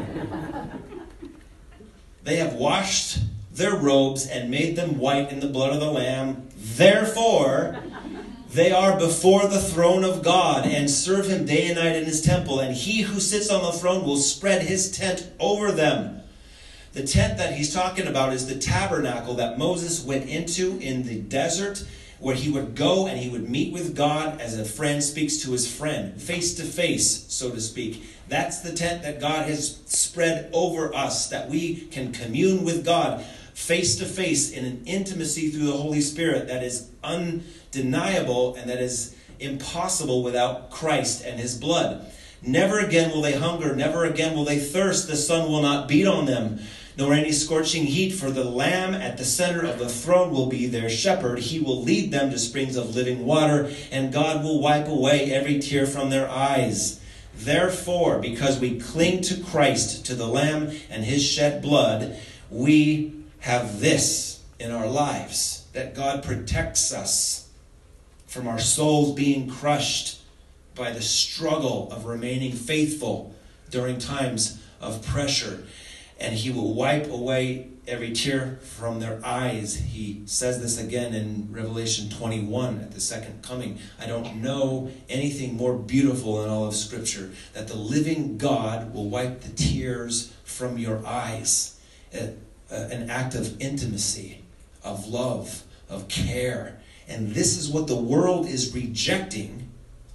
they have washed their robes and made them white in the blood of the Lamb. Therefore, they are before the throne of God and serve him day and night in his temple. And he who sits on the throne will spread his tent over them. The tent that he's talking about is the tabernacle that Moses went into in the desert, where he would go and he would meet with God as a friend speaks to his friend, face to face, so to speak. That's the tent that God has spread over us, that we can commune with God face to face in an intimacy through the Holy Spirit that is undeniable and that is impossible without Christ and his blood. Never again will they hunger, never again will they thirst. The sun will not beat on them, nor any scorching heat, for the Lamb at the center of the throne will be their shepherd. He will lead them to springs of living water, and God will wipe away every tear from their eyes. Therefore, because we cling to Christ, to the Lamb and his shed blood, we have this in our lives, that God protects us from our souls being crushed by the struggle of remaining faithful during times of pressure. And he will wipe away every tear from their eyes. He says this again in Revelation 21 at the second coming. I don't know anything more beautiful in all of Scripture, that the living God will wipe the tears from your eyes. An act of intimacy, of love, of care. And this is what the world is rejecting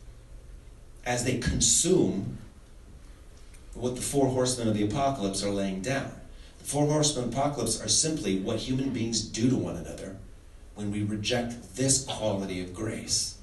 as they consume what the four horsemen of the apocalypse are laying down. The four horsemen of the apocalypse are simply what human beings do to one another when we reject this quality of grace.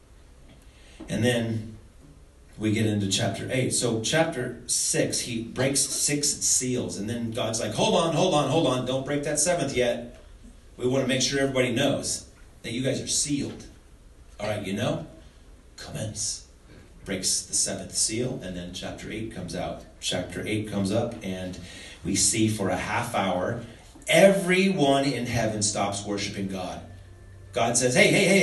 And then we get into chapter 8. So chapter 6, he breaks 6 seals. And then God's like, hold on. Don't break that 7th yet. We want to make sure everybody knows that you guys are sealed. All right, commence. breaks the seventh seal, and then chapter 8 comes out. Chapter 8 comes up, and we see for a half hour, everyone in heaven stops worshiping God. God says,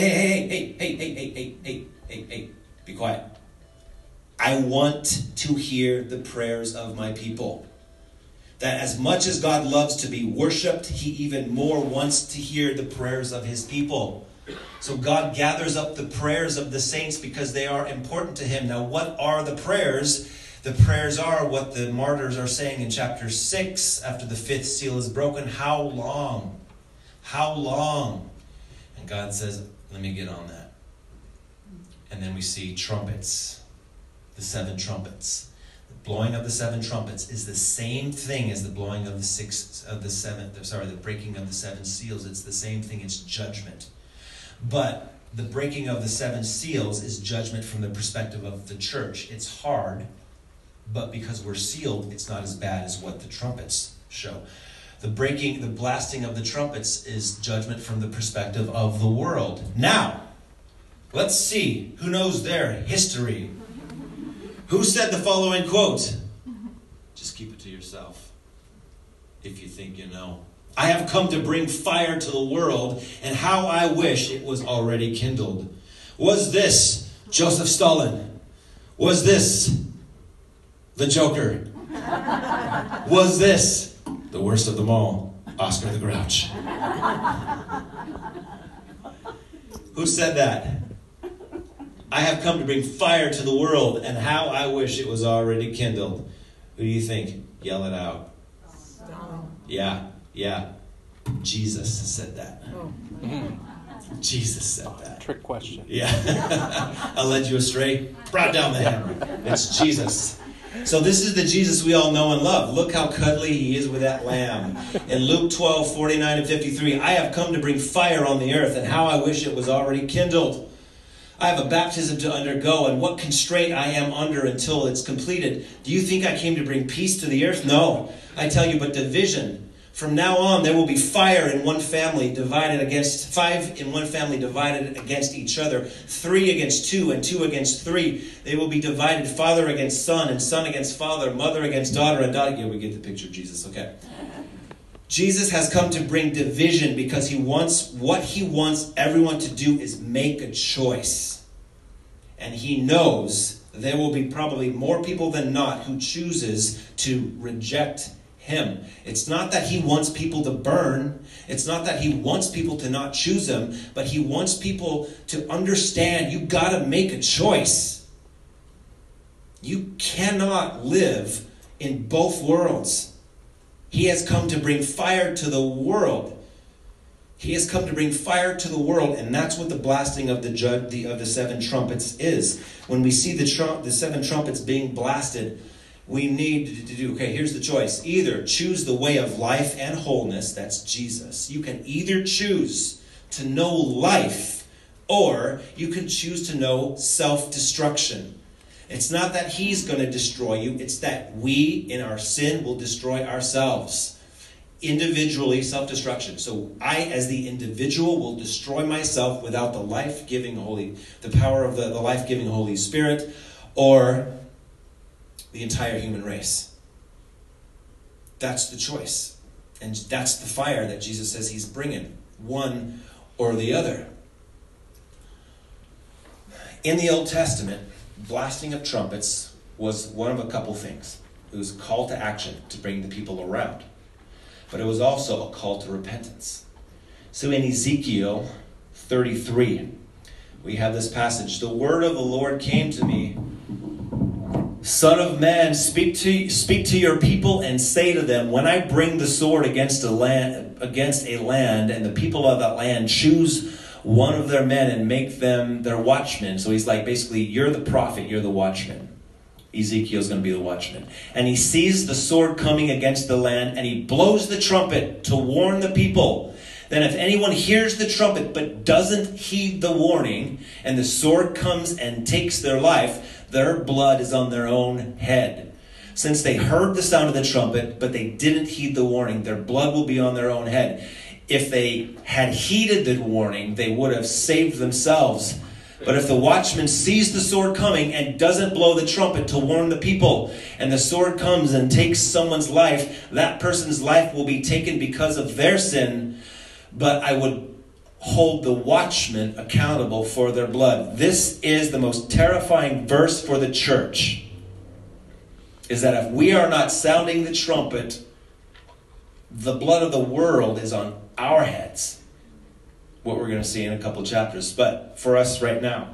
hey, be quiet. I want to hear the prayers of my people. That as much as God loves to be worshipped, he even more wants to hear the prayers of his people. So God gathers up the prayers of the saints because they are important to him. Now, what are the prayers? The prayers are what the martyrs are saying in chapter 6 after the fifth seal is broken. How long? How long? And God says, let me get on that. And then we see trumpets, the 7 trumpets. The blowing of the 7 trumpets is the same thing as the blowing of the breaking of the 7 seals. It's the same thing. It's judgment. But the breaking of the 7 seals is judgment from the perspective of the church. It's hard, but because we're sealed, it's not as bad as what the trumpets show. The blasting of the trumpets is judgment from the perspective of the world. Now, let's see who knows their history. Who said the following quote? Just keep it to yourself if you think you know. I have come to bring fire to the world, and how I wish it was already kindled. Was this Joseph Stalin? Was this the Joker? Was this the worst of them all, Oscar the Grouch? Who said that? I have come to bring fire to the world, and how I wish it was already kindled. Who do you think? Yell it out. Yeah. Jesus said that. Jesus said that. Trick question. Yeah. I led you astray. Brought down the hammer. It's Jesus. So this is the Jesus we all know and love. Look how cuddly he is with that lamb. In Luke 12, 49 and 53, I have come to bring fire on the earth, and how I wish it was already kindled. I have a baptism to undergo, and what constraint I am under until it's completed. Do you think I came to bring peace to the earth? No. I tell you, but division. From now on, there will be fire in one family divided against 5 in one family divided against each other, 3 against 2, and 2 against 3. They will be divided, father against son, and son against father, mother against daughter, and daughter. Yeah, we get the picture of Jesus. Okay. Jesus has come to bring division because what he wants everyone to do is make a choice. And he knows there will be probably more people than not who chooses to reject him. It's not that he wants people to burn. It's not that he wants people to not choose him, but he wants people to understand you got to make a choice. You cannot live in both worlds. He has come to bring fire to the world. He has come to bring fire to the world, and that's what the blasting of the 7 trumpets is. When we see the 7 trumpets being blasted, we need to do, okay, here's the choice. Either choose the way of life and wholeness, that's Jesus. You can either choose to know life, or you can choose to know self-destruction. It's not that he's going to destroy you. It's that we, in our sin, will destroy ourselves. Individually, self-destruction. So I, as the individual, will destroy myself without the the power of the life-giving Holy Spirit, or the entire human race. That's the choice. And that's the fire that Jesus says he's bringing. One or the other. In the Old Testament, blasting of trumpets was one of a couple things. It was a call to action to bring the people around. But it was also a call to repentance. So in Ezekiel 33, we have this passage. The word of the Lord came to me. Son of man, speak to your people and say to them, when I bring the sword against a land, and the people of that land choose one of their men and make them their watchmen. So he's like, basically, you're the prophet, you're the watchman. Ezekiel's going to be the watchman. And he sees the sword coming against the land, and he blows the trumpet to warn the people. Then if anyone hears the trumpet but doesn't heed the warning, and the sword comes and takes their life, their blood is on their own head. Since they heard the sound of the trumpet, but they didn't heed the warning, their blood will be on their own head. If they had heeded the warning, they would have saved themselves. But if the watchman sees the sword coming and doesn't blow the trumpet to warn the people, and the sword comes and takes someone's life, that person's life will be taken because of their sin, but I would hold the watchman accountable for their blood. This is the most terrifying verse for the church, is that if we are not sounding the trumpet, the blood of the world is on our heads. What we're going to see in a couple chapters. But for us right now,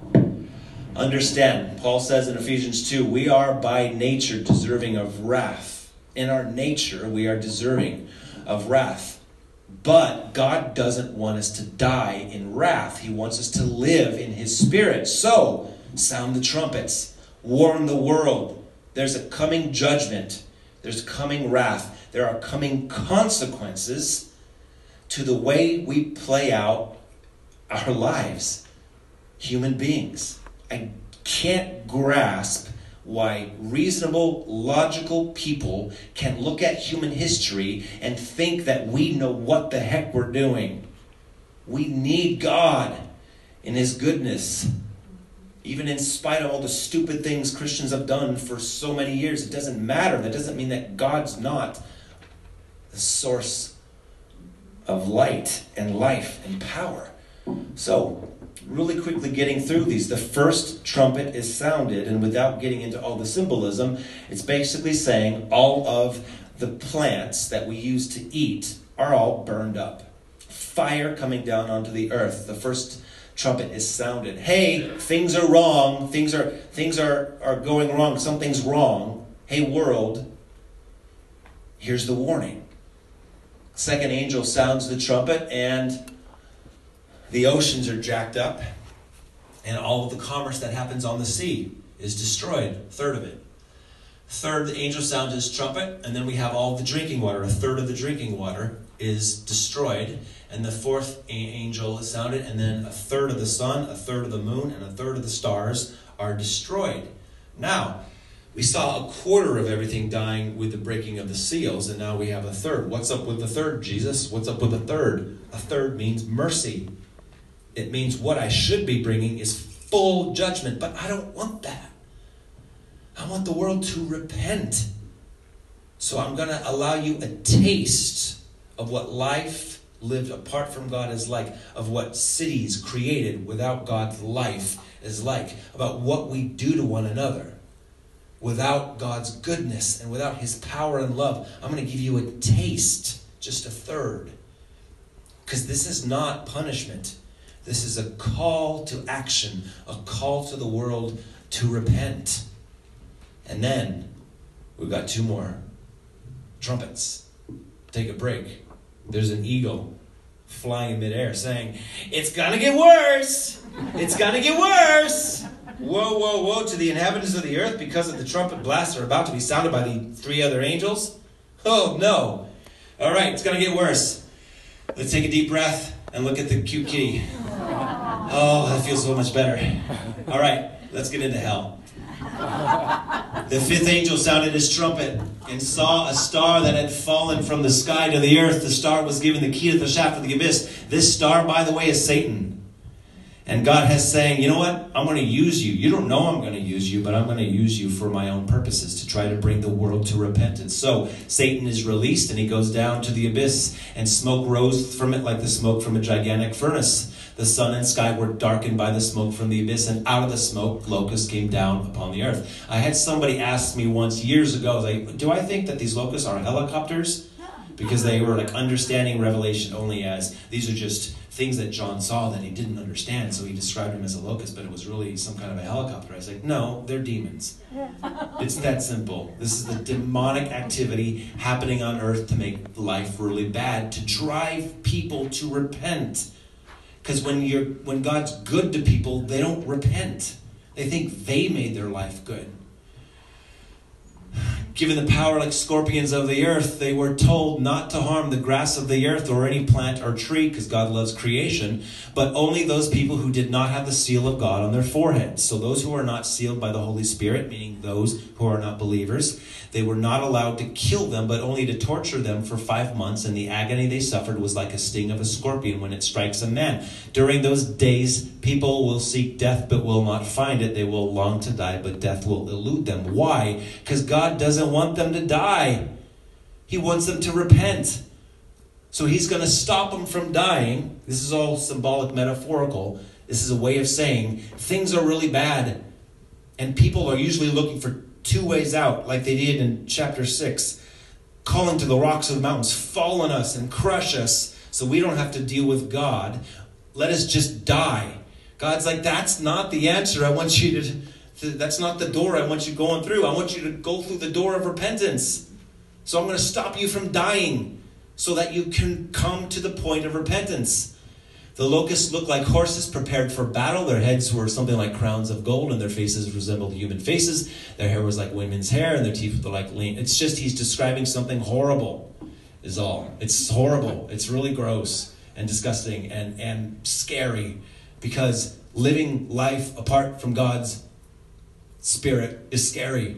understand, Paul says in Ephesians 2, we are by nature deserving of wrath. In our nature, we are deserving of wrath. But God doesn't want us to die in wrath. He wants us to live in his spirit. So, sound the trumpets. Warn the world. There's a coming judgment. There's coming wrath. There are coming consequences to the way we play out our lives. Human beings. I can't grasp why reasonable, logical people can look at human history and think that we know what the heck we're doing. We need God in his goodness. Even in spite of all the stupid things Christians have done for so many years, it doesn't matter. That doesn't mean that God's not the source of light and life and power. So, really quickly getting through these. The first trumpet is sounded, and without getting into all the symbolism, it's basically saying all of the plants that we use to eat are all burned up. Fire coming down onto the earth. The first trumpet is sounded. Hey, things are wrong. Things are going wrong. Something's wrong. Hey, world, here's the warning. Second angel sounds the trumpet, and the oceans are jacked up, and all of the commerce that happens on the sea is destroyed. A third of it. Third, the angel sounds his trumpet, and then we have all the drinking water. A third of the drinking water is destroyed. And the fourth angel is sounded, and then a third of the sun, a third of the moon, and a third of the stars are destroyed. Now, we saw a quarter of everything dying with the breaking of the seals, and now we have a third. What's up with the third, Jesus? What's up with the third? A third means mercy. It means what I should be bringing is full judgment, but I don't want that. I want the world to repent. So I'm going to allow you a taste of what life lived apart from God is like, of what cities created without God's life is like, about what we do to one another without God's goodness and without his power and love. I'm going to give you a taste, just a third. Because this is not punishment. This is a call to action, a call to the world to repent. And then we've got two more trumpets. Take a break. There's an eagle flying in midair saying, it's gonna get worse. It's gonna get worse. Woe, woe, woe to the inhabitants of the earth because of the trumpet blasts are about to be sounded by the three other angels. Oh no. All right, it's gonna get worse. Let's take a deep breath and look at the cute kitty. Oh, that feels so much better. All right, let's get into hell. The fifth angel sounded his trumpet and saw a star that had fallen from the sky to the earth. The star was given the key to the shaft of the abyss. This star, by the way, is Satan. And God has saying, you know what? I'm going to use you. You don't know I'm going to use you, but I'm going to use you for my own purposes to try to bring the world to repentance. So Satan is released and he goes down to the abyss, and smoke rose from it like the smoke from a gigantic furnace. The sun and sky were darkened by the smoke from the abyss, and out of the smoke, locusts came down upon the earth. I had somebody ask me once years ago, like, do I think that these locusts are helicopters? Because they were like understanding Revelation only as these are just things that John saw that he didn't understand, so he described them as a locust, but it was really some kind of a helicopter. I was like, no, they're demons. It's that simple. This is the demonic activity happening on earth to make life really bad, to drive people to repent. Because when God's good to people, they don't repent. They think they made their life good. Given the power like scorpions of the earth, they were told not to harm the grass of the earth or any plant or tree, because God loves creation, but only those people who did not have the seal of God on their foreheads. So those who are not sealed by the Holy Spirit, meaning those who are not believers, they were not allowed to kill them, but only to torture them for 5 months, and the agony they suffered was like a sting of a scorpion when it strikes a man. During those days, people will seek death but will not find it. They will long to die, but death will elude them. Why? Because God doesn't want them to die. He wants them to repent. So he's going to stop them from dying. This is all symbolic, metaphorical. This is a way of saying things are really bad. And people are usually looking for 2 ways out, like they did in chapter 6. Calling to the rocks of the mountains, fall on us and crush us so we don't have to deal with God. Let us just die. God's like, that's not the answer. I want you that's not the door I want you going through. I want you to go through the door of repentance. So I'm going to stop you from dying so that you can come to the point of repentance. The locusts looked like horses prepared for battle. Their heads were something like crowns of gold, and their faces resembled human faces. Their hair was like women's hair, and their teeth were like lean. It's just he's describing something horrible is all. It's horrible. It's really gross and disgusting and scary, because living life apart from God's Spirit is scary.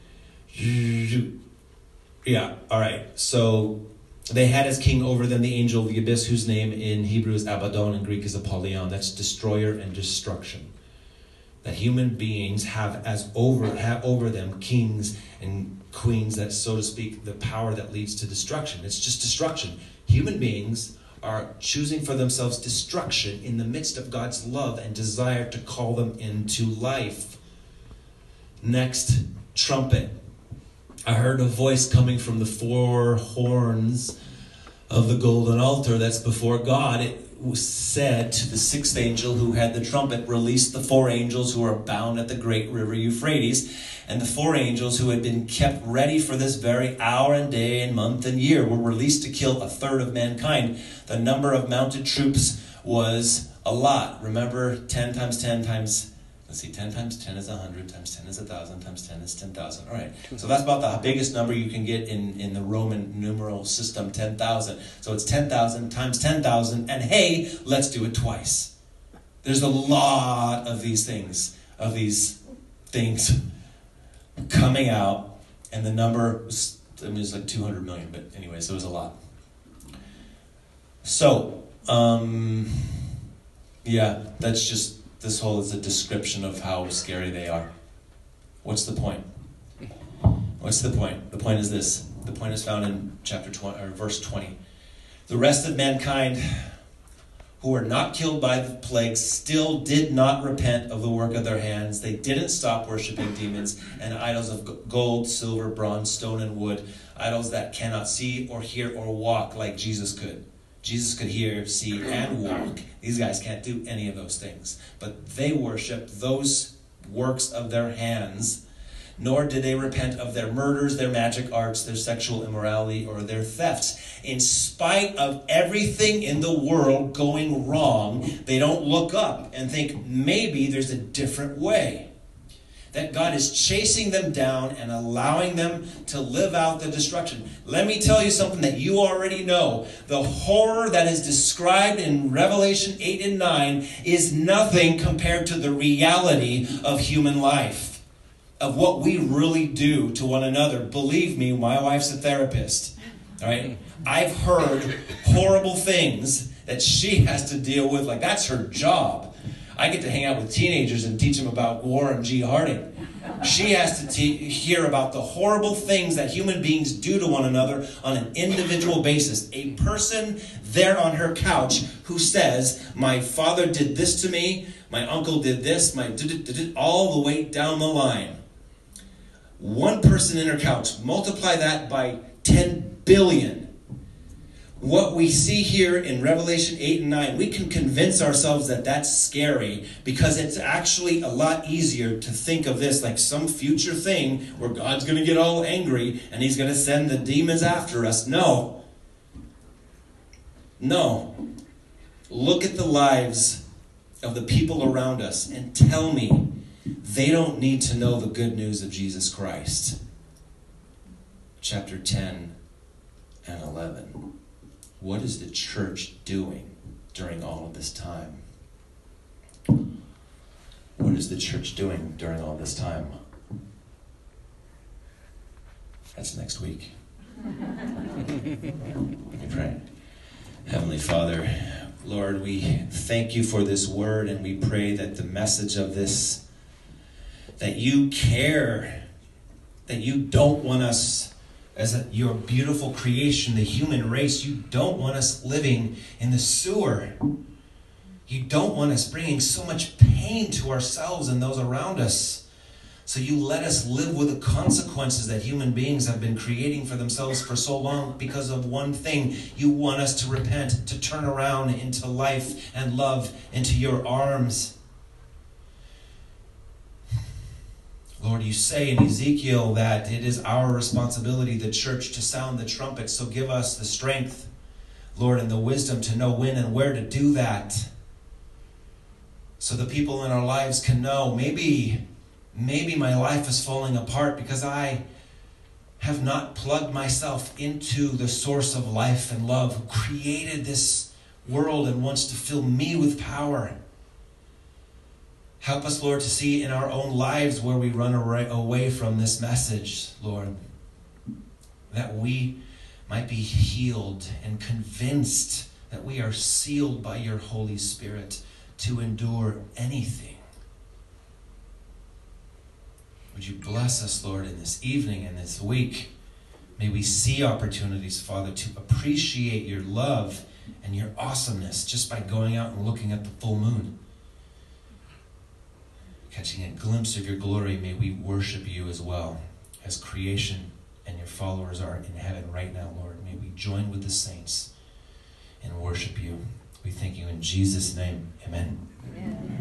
Yeah, all right. So they had as king over them the angel of the abyss, whose name in Hebrew is Abaddon, in Greek is Apollyon. That's destroyer and destruction. That human beings have over them kings and queens, that, so to speak, the power that leads to destruction. It's just destruction. Human beings are choosing for themselves destruction in the midst of God's love and desire to call them into life. Next, trumpet. I heard a voice coming from the 4 horns of the golden altar that's before God. It was said to the 6th angel who had the trumpet, release the 4 angels who are bound at the great river Euphrates. And the 4 angels who had been kept ready for this very hour and day and month and year were released to kill 1/3 of mankind. The number of mounted troops was a lot. Remember, 10 times 10 times... Let's see, 10 times 10 is 100, times 10 is 1,000, times 10 is 10,000. All right, so that's about the biggest number you can get in the Roman numeral system, 10,000. So it's 10,000 times 10,000, and hey, let's do it twice. There's a lot of these things coming out, and the number was, it's like 200 million, but anyway, so it was a lot. So, yeah, that's just... This whole is a description of how scary they are. What's the point? What's the point? The point is this. The point is found in chapter 20, or verse 20. The rest of mankind who were not killed by the plague still did not repent of the work of their hands. They didn't stop worshiping demons and idols of gold, silver, bronze, stone, and wood. Idols that cannot see or hear or walk like Jesus could. Jesus could hear, see, and walk. These guys can't do any of those things. But they worship those works of their hands, nor did they repent of their murders, their magic arts, their sexual immorality, or their thefts. In spite of everything in the world going wrong, they don't look up and think, maybe there's a different way. That God is chasing them down and allowing them to live out the destruction. Let me tell you something that you already know. The horror that is described in Revelation 8 and 9 is nothing compared to the reality of human life, of what we really do to one another. Believe me, my wife's a therapist. All right? I've heard horrible things that she has to deal with. Like, that's her job. I get to hang out with teenagers and teach them about Warren G. Harding. She has to hear about the horrible things that human beings do to one another on an individual basis. A person there on her couch who says, my father did this to me, my uncle did this, all the way down the line. One person in her couch, multiply that by 10 billion. What we see here in Revelation 8 and 9, we can convince ourselves that that's scary because it's actually a lot easier to think of this like some future thing where God's going to get all angry and he's going to send the demons after us. No. Look at the lives of the people around us and tell me they don't need to know the good news of Jesus Christ. chapter 10 and 11. What is the church doing during all of this time? What is the church doing during all this time? That's next week. We pray. Heavenly Father, Lord, we thank you for this word, and we pray that the message of this, that you care, that you don't want us as your beautiful creation, the human race, you don't want us living in the sewer. You don't want us bringing so much pain to ourselves and those around us. So you let us live with the consequences that human beings have been creating for themselves for so long because of one thing. You want us to repent, to turn around into life and love, into your arms. Lord, you say in Ezekiel that it is our responsibility, the church, to sound the trumpet. So give us the strength, Lord, and the wisdom to know when and where to do that. So the people in our lives can know, maybe my life is falling apart because I have not plugged myself into the source of life and love who created this world and wants to fill me with power. Help us, Lord, to see in our own lives where we run away from this message, Lord, that we might be healed and convinced that we are sealed by your Holy Spirit to endure anything. Would you bless us, Lord, in this evening and this week? May we see opportunities, Father, to appreciate your love and your awesomeness just by going out and looking at the full moon. Catching a glimpse of your glory, may we worship you as well as creation and your followers are in heaven right now, Lord. May we join with the saints and worship you. We thank you in Jesus' name. Amen. Amen.